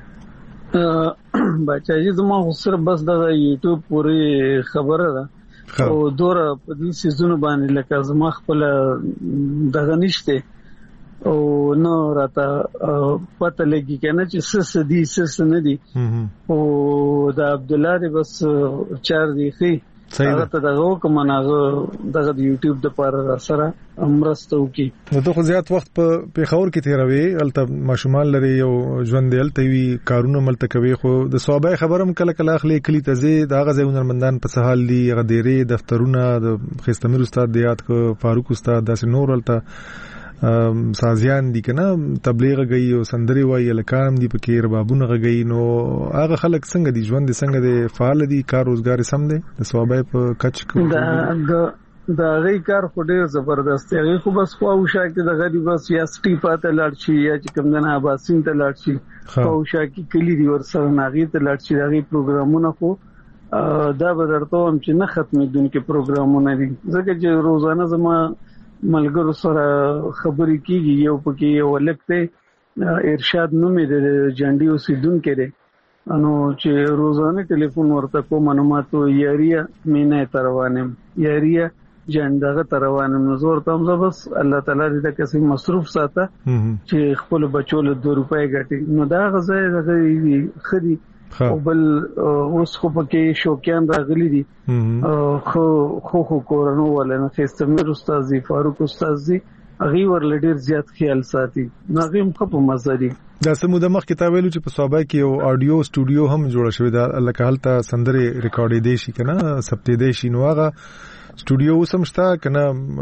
بچا زما خسر بس د یوټیوب پوری خبره ده او دوره په دې سيزونو باندې لکه زما خپل دغه نشته او نو راته پته لګی کنه چې سس دي سس نه دي او د عبد الله بس چار دی خي هغه ته دغه کوم نه دغه یوټیوب د پر سره امرستو کی نو ته خو زیات وخت په پیښور کې تیروي الته ماشومان لري یو ژوند دلته وی کارونه ملته کوي خو د صوبای خبرم کله کله اخلي کلی ته زی دغه ځایونه مندان په سهال دي هغه ډيري دفترونه د خستمیر استاد دیات کو فاروق استاد داس نور الته سازيان دي کنه تبلیغ غي او سندري وای لکام دي پکې ربابونه غي نو هغه خلک څنګه دي ژوند څنګه دي فعال دي کار روزګار سم دي د صوبای په کچ کو دا دا غي کار خو ډیر زبردست دی خو بس خو وشا کې د غریب بس یا سټیپا ته لاړ شي یا چې کوم نه اباسین ته لاړ شي خو وشا کې کلی دی ور سره ناغي ته لاړ شي دغه پروګرامونه خو دا به درته هم چې نه ختمېدونکو پروګرامونه دي ځکه چې روزانه زما ملګرو سره خبرې کیږي یو پکې یو لکته ارشاد نومې د جنډي اوسیدونکو دی انو چې روزانه ټلیفون ورته کوم معلوماتو یاریا مینه تروانم یاریا جندغه تروانم نزور تم بس الله تعالی دې کسي مصروف ساته چې خپل بچو له دو روپۍ ګټي نو دا غزه دغه خري او بل اوس خو پکې شوقیان راغلي دي خو خو خو کورونو ولنه خستمیر استاد فاروق استاد هغه ور ډیر زیات خیال ساتي هغه هم په مزه دي دا سمو د مخ کتاب ویلو چې په صوبای کې یو اډیو سټوډیو هم جوړ شوی دا لکه حالت سندري ریکارډ دی شي کنه سپټې دی شي نو هغه سټوډیو سمشتا کنه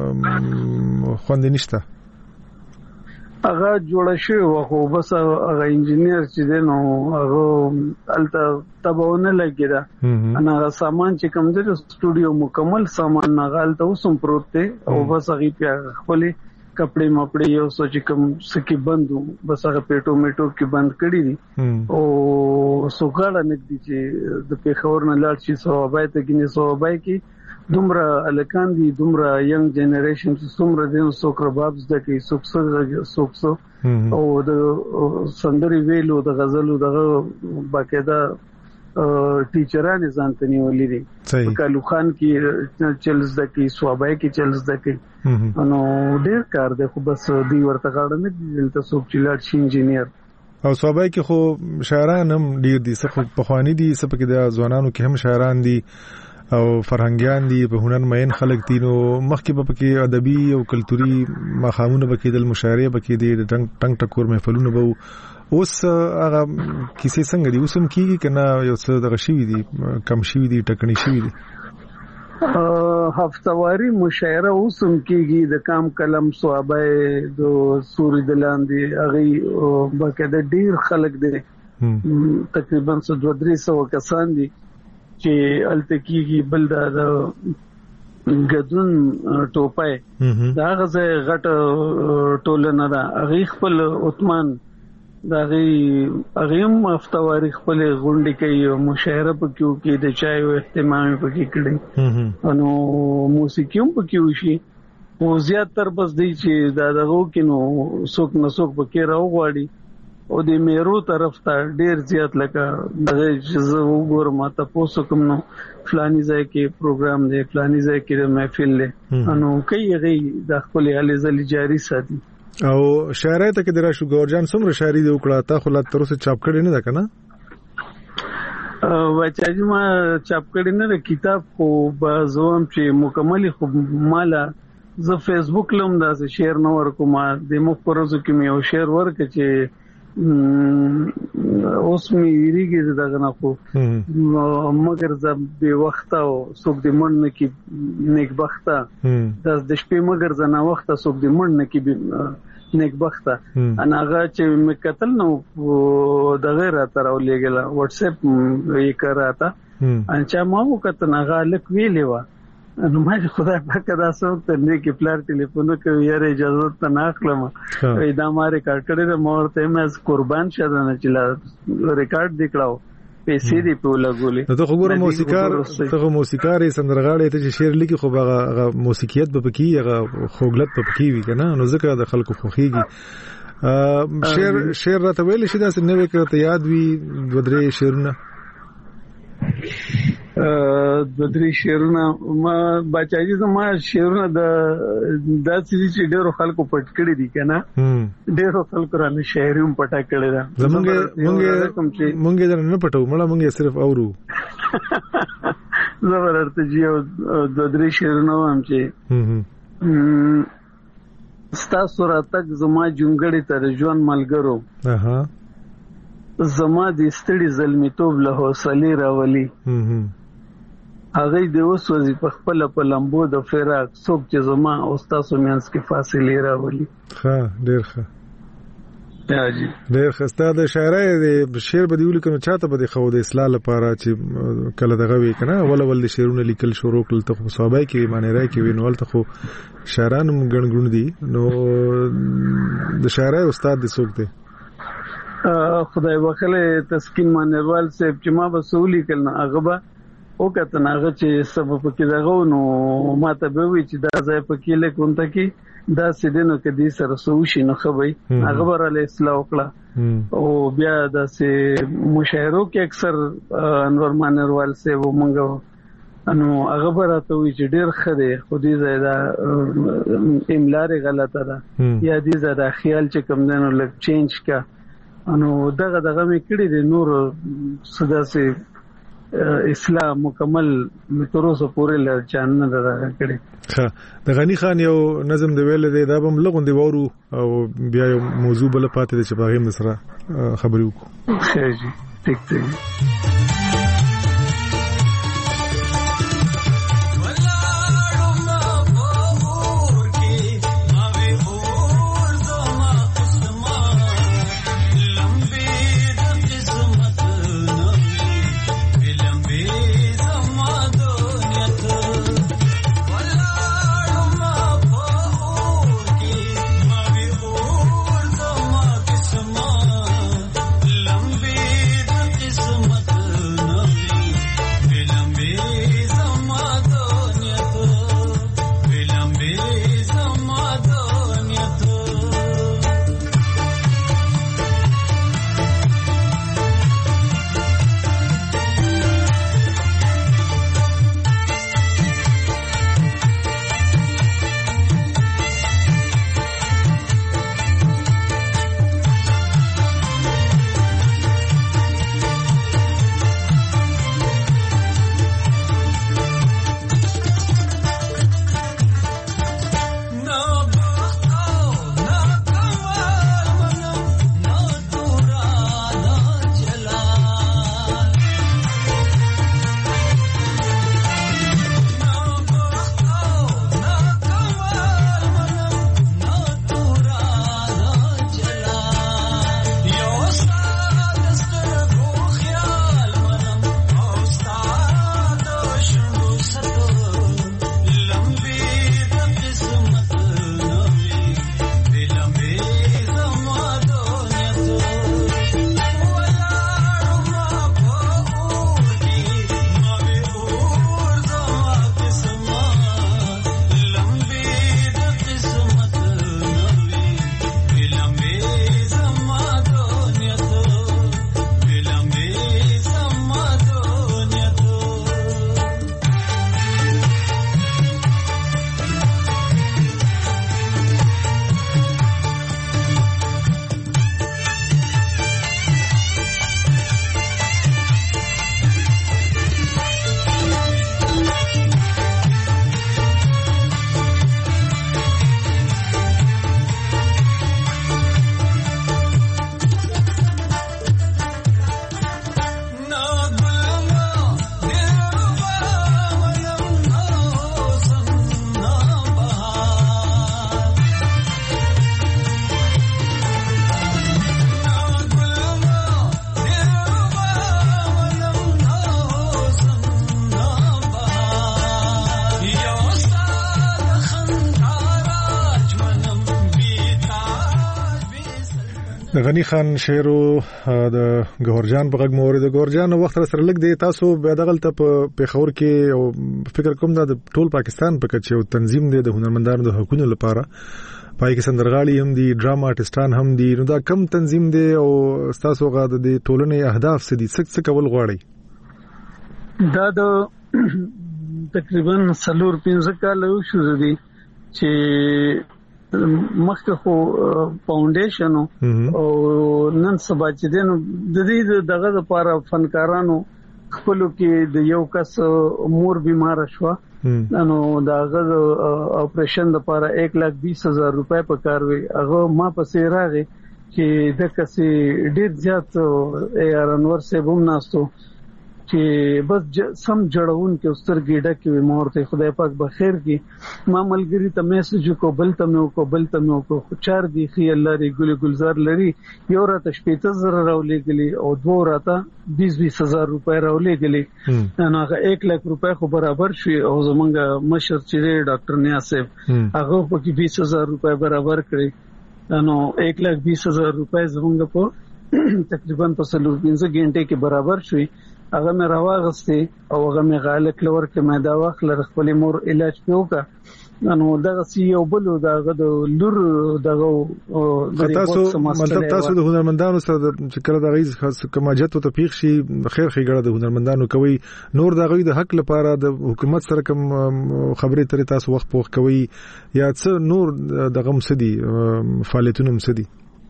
خوند نشته هغه جوړ شوی خو بس هغه انجنیر چې دی نو هغه الته تبونه لګیدا انا سامان چې کوم دی سټوډیو مکمل سامان نه غالته وسم پروت دی او بس هغه په خپل کپڑے مپڑے یو سوچ کوم سکی بندو بس هغه پیټو میټو کې بند کړی دي او سوګاړه نګدي چې د پیښور نه لاړ شي صوبای ته کې صوبای کې دومره الکان دي دومره ینګ جنریشن څومره دي څوک رباب زده کوي څوک څوک څوک او د سندري ویلو د غزلو دغه باقاعده ټیچران ځانته نیولې دي کالو خان کې چل زده کوي سوابای کې چل زده کوي نو ډېر کار دی خو بس دی ورته غاړه نه دي دلته څوک چې لاړ شي انجینیر او سوابای کې خو شاعران هم ډېر دي څه پخوانی دي څه پکې د ځوانانو کې هم شاعران دي او فرهنګيان دي په هنر مین خلک دي نو مخکې په پکې ادبي او کلتوري مخامونه پکې د مشاعره پکې دي ټنګ ټنګ ټکور محفلونه به اوس هغه کیسې څنګه دي اوس هم کیږي کنه یو څه دغه شي دي کم شي دي ټکني شي دي هفتواری مشاعره اوس هم کیږي د کام کلم صوابای د سوري دلاندې هغه باقاعده ډیر خلک دي تقریبا څو دوه درې سو کسان دي چې التکیږي بل د غدون ټوپای دا غزه غټ ټولنه دا هغه خپل عثمان دا هغه هم افتواری خپل غونډې کوي مشاعره پکې کې د چایو اهتمام پکې کړي انو موسیقي هم پکې وشي او زیات تر بس دی چې دا دغه کینو څوک نه څوک پکې راوغواړي او د میرو طرف ته ډیر زیات لکه دغه جزو وګورم تاسو کوم نو فلاني ځای کې پروګرام دی فلاني ځای کې محفل دی انو کوي غي د خپل علي زلي جاری ساتي او شاعرای ته کې درا شو ګورجان څومره شاعري دی وکړه تا خو لا تر اوسه چاپ کړی نه ده کنه واچاجي ما چاپ کړی نه ده کتاب خو بازوم چې مکمل خو مالا زه فیسبوک لوم دا شیر نو ورکوم د مخ پروزو کې مې یو شیر ورک چې اوس مې ریګي دغه نه خو مگر زه به وخت او څوک د مړ نه کې نیک بخته د شپې مگر زه نه وخت څوک د مړ نه کې نیک بخته انا هغه چې مې قتل نو د غیر تر او لګلا واتس اپ یې کراته ان چې ما وکړه هغه لک ویلې و نو ما خدای پاک دا څوک ته نه کې پلار ټلیفون کوي یاره اجازه ته نه اخلم دا ما ریکارډ کړی دا مورته مې قربان شه نه چې ریکارډ وکړاو پیسې دی په لګولې ته خو ګوره موسیقار ته موسیقار سندرغاړي ته چې شعر لیکي خو هغه موسیقیت به پکې هغه خوګلت په پکې وي کنه نو ځکه د خلکو خوخيږي شعر شعر راته ویل شي دا څه نوې کړه ته یاد وي ودرې شعرونه د درې شعرونه ما بچایي زما شعرونه د داسې چې ډېرو خلکو پټ کړی دي کنه ډېرو خلکو رانه شعر هم پټا کړی دا زمونږ مونږ مونږ دا نه پټو مړه مونږ صرف اورو زه ورته جیو د درې شعرونه هم چې ستاسو راتګ زما جونګړې تر ژوند ملګرو اها زما د ستړي زلمیتوب له حوصله راولي هغه د اوس وظیفه په خپل په لمبو د فراق څوک چې زما او تاسو مینس کې فاصله راولي ها ډیر ښه یاجی ډیر ښه ستاسو شاعرای د شعر بدیول کنه چاته به خو د اصلاح لپاره چې کله دغه وی کنه ول ول شعرونه لیکل شروع کړل ته خو صحابه کې معنی راي کې وینول ته خو شاعران ګڼګڼ دي نو د شاعرای استاد د څوک دی خدای وکړي تسکین مانوال صاحب چې ما وسولي کړنه هغه به او کته هغه چې سبب کې دغه نو ماته به وی چې دا ځای پکې لکونته کې دا سیدنو کې دې سره سوشي نه خوي هغه ورله اصلاح وکړه او بیا د سه مشاعرو کې اکثر انور مانوال صاحب ومنګو انو هغه راته وی چې ډېر خره خو دې ځای دا املار غلطه ده یا دې ځای دا خیال چې کوم دنو لک چینج کا انو دغه دغه مې کړی دی نور صدا سي اسلام مکمل متروسه پورې لر چان نه راغلی کړي ها د غنی خان یو نظم دی ویل دی دا بم لغون دی وورو او بیا یو موضوع بل پاتې دی چې باغې مصره خبرې وکړو خیر جی ټیک دی قسمت غنی خان شیرو د ګورجان په غږ مورید ګورجان وخت سره لګ دی تاسو به دغلت په پیښور کې او فکر کوم د ټول پاکستان په کې یو تنظیم دی د هنرمندانو د حقوقو لپاره پای کې سندرغاړي هم دي ډراما آرټستان هم دي نو دا کم تنظیم دی او تاسو غا د ټولنې اهداف څه دي څه څه کول غواړي دا د تقریبا سلور پنځه کال شو دي چې مخکې خو فاونډیشن او نن سبا چې دین د دې دغه لپاره فنکارانو خپلو کې د یو کس مور بیمار شو نو داغه اپریشن لپاره ایک لاکھ بیس هزار روپے په کار وی هغه ما پسې راغی چې د کسي ډیر زیات ای آر انور سے بوم ناستو چې بس سم جوړون کې استر ګډه کې مورته خدای پاک بخیر کی ما ملګری ته میسج کو بل ته مې کو بل ته مې کو چار دی خي الله ری ګل گلزار لري یو راته شپږ زره راولې غلي او دوه راته بیس بیس هزار روپے راولې غلي نو هغه ایک لک روپے خو برابر شي او زمونږ مشر چې ډاکټر نیاز صاحب هغه په کې بیس هزار روپے برابر کړی نو ایک لک بیس هزار روپے زمونږ په تقریبا په سلور پنځه غنټه کې برابر شوي هغه مې راوغستې او هغه مې غالک لور کې مې دا وخت لر خپل مور علاج پیوکا نو دغه سی یو بل دغه د لور دغه تاسو مطلب تاسو د هنرمندانو سره چې کله د غیز خاص کماجت او تفیق شي خیر خیګړه د هنرمندانو کوي نور د غوی د حق لپاره د حکومت سره کوم خبرې ترې تاسو وخت پوښ کوي یا څه نور دغه مسدي فعالیتونه مسدي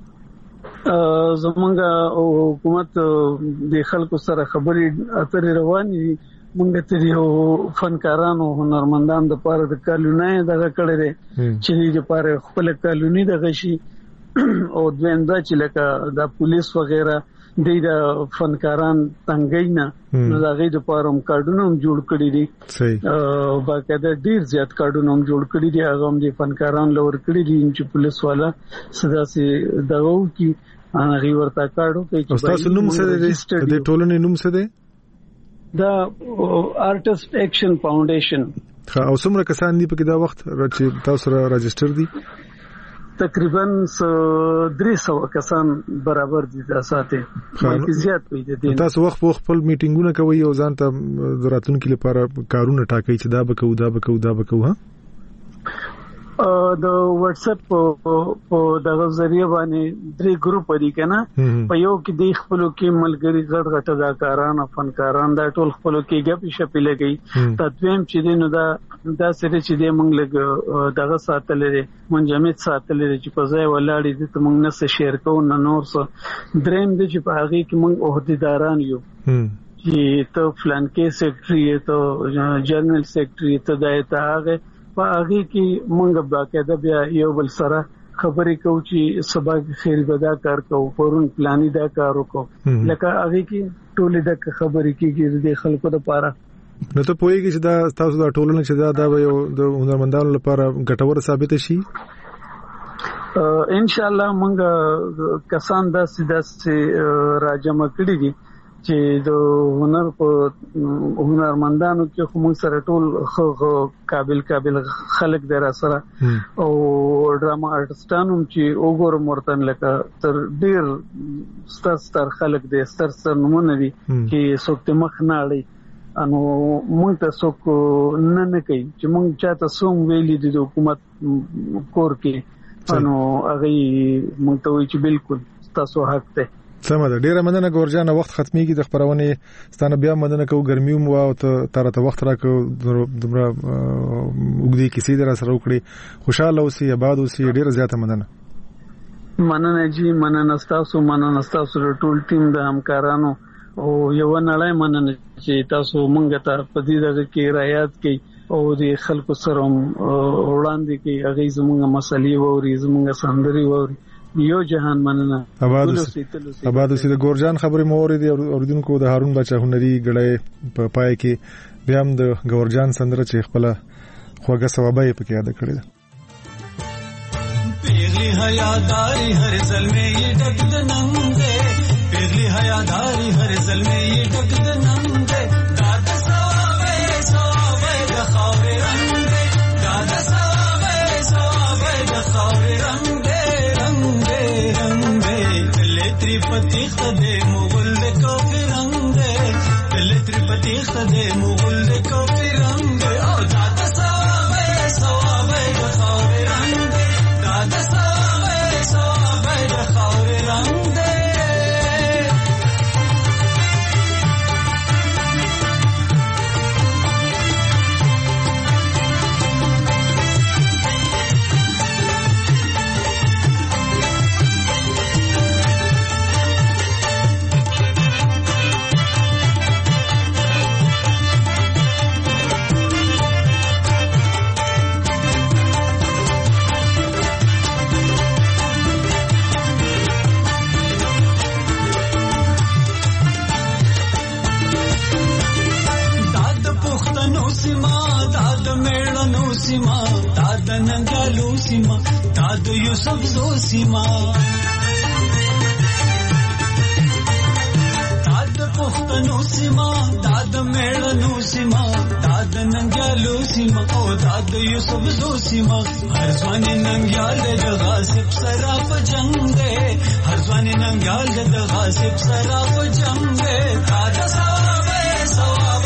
زمونږ حکومت د خلکو سره خبرې اترې روانې دي مونږ ته یو فنکارانو هنرمندان د پاره د کالونای دغه کړه لري چې د پاره خپل کالونی دغه شي او دویم دا چې لکه د پولیس وغیرہ د فنکاران تنګینا نو دغه د پاره هم کارډونه هم جوړ کړی دي صحیح باقاعده ډیر زیات کارډونه هم جوړ کړی دي هغه هم د فنکاران لور کړی دي چې پولیس والا صدا سي دغه کی انا غي ورته کارډو کوي چې تاسو نوم څه دی د ټولنې نوم څه دی دا آرټست ایکشن فاونډیشن او څومره کسان دي په کې دا وخت چې تاسو را رجسټر دي تقریبا درې سوه کسان برابر دي دا ساتي بلکې زیات وي دي تاسو وخت په خپل میټینګونه کوي او ځان ته دراتونکو لپاره کارونه ټاکي چې دا بکو دا بکو دا بکو ها د واتس اپ په دغه ذریعہ باندې درې ګروپ دي کنه په یو کې د خپلو کې ملګری غټ غټ اداکاران فنکاران دا ټول خپلو کې غپی شپې لګي تدویم چې دینو دا دا سره چې د موږ لګ دغه ساتلې منجمد ساتلې چې په ځای ولاړې دي ته موږ نه څه شیر کوو نه نور څه دریم د چې په هغه کې موږ عہدیداران یو چې ته فلان کې سیکریټری ته جنرال سیکریټری ته دایته هغه په هغه کې موږ باقاعده بیا یو بل سره خبرې کوو چې سبا خیر بدا کار کوو پرون پلاني دا کار وکړو لکه هغه کې ټول د خبرې کېږي د خلکو لپاره نو ته پوهیږي چې دا تاسو دا ټولنه چې دا دا یو د هنرمندانو لپاره ګټور ثابت شي ان شاء الله موږ کسان دا سیده سي راجمع کړی دي چې د هنر په هنرمندانو کې خو موږ سره ټول قابل قابل خلک در سره او ډراما آرټستانو چې وګورم ورته لکه تر ډیر ستر ستر خلک دي ستر ستر نمونه دي چې څوک مخ نه اړي انو موږ ته څوک نه نه کوي چې موږ چاته سوم ویلي دي د حکومت کور کې انو هغه موږ ته وایي چې بالکل تاسو حق ته سمه ده ډیره مننه ګورجان وخت ختميږي د خبرونه ستانه بیا مننه کو ګرمي مو او ته ترته وخت راکو دمره وګړي کیسې در سره وکړي خوشاله اوسې آباد اوسې ډیره زیاته مننه مننه جی مننه تاسو مننه تاسو ټول ټیم د همکارانو او یو نړۍ مننه چې تاسو مونږ ته په دې دغه کې رعایت کوي او د خلکو سره وړاندې کوي هغه زموږه مسلې ووري زموږه سندري ووري یو جهان مننه آباد اوسې آباد اوسې د ګورجان خبرې موري دي اوردونکو د هارون بچا هنري غړې په پای کې بیا هم د ګورجان سندره چې خپل خوږه ثوابه یې پکې یاد کړی ده پیغلی حیاداری هر زلمه یې ډک د ننګ ده پیغلی حیاداری هر زلمه یې ډک د ننګ ده دا د ثوابه ثوابه د خاورې رنګ ده دا د ثوابه ثوابه د خاورې رنګ ده رنګ ده رنګ ده تخت دې مغل کو رنگ او داد سوابه سوابه د خاور رنگ داد سوابه سوابه د خاور رنگ सीमा दाद नंगालू सीमा दाद यूसुफ जो सीमा दाद पुख्तनो सीमा दाद मेळनो सीमा दाद नंगालू सीमा ओ दाद यूसुफ जो सीमा हर ځواني नंगाल د غاصب سراف جنگ دے हर ځواني नंगाल د غاصب سراف جنग دے दाद सवाबे सवाबे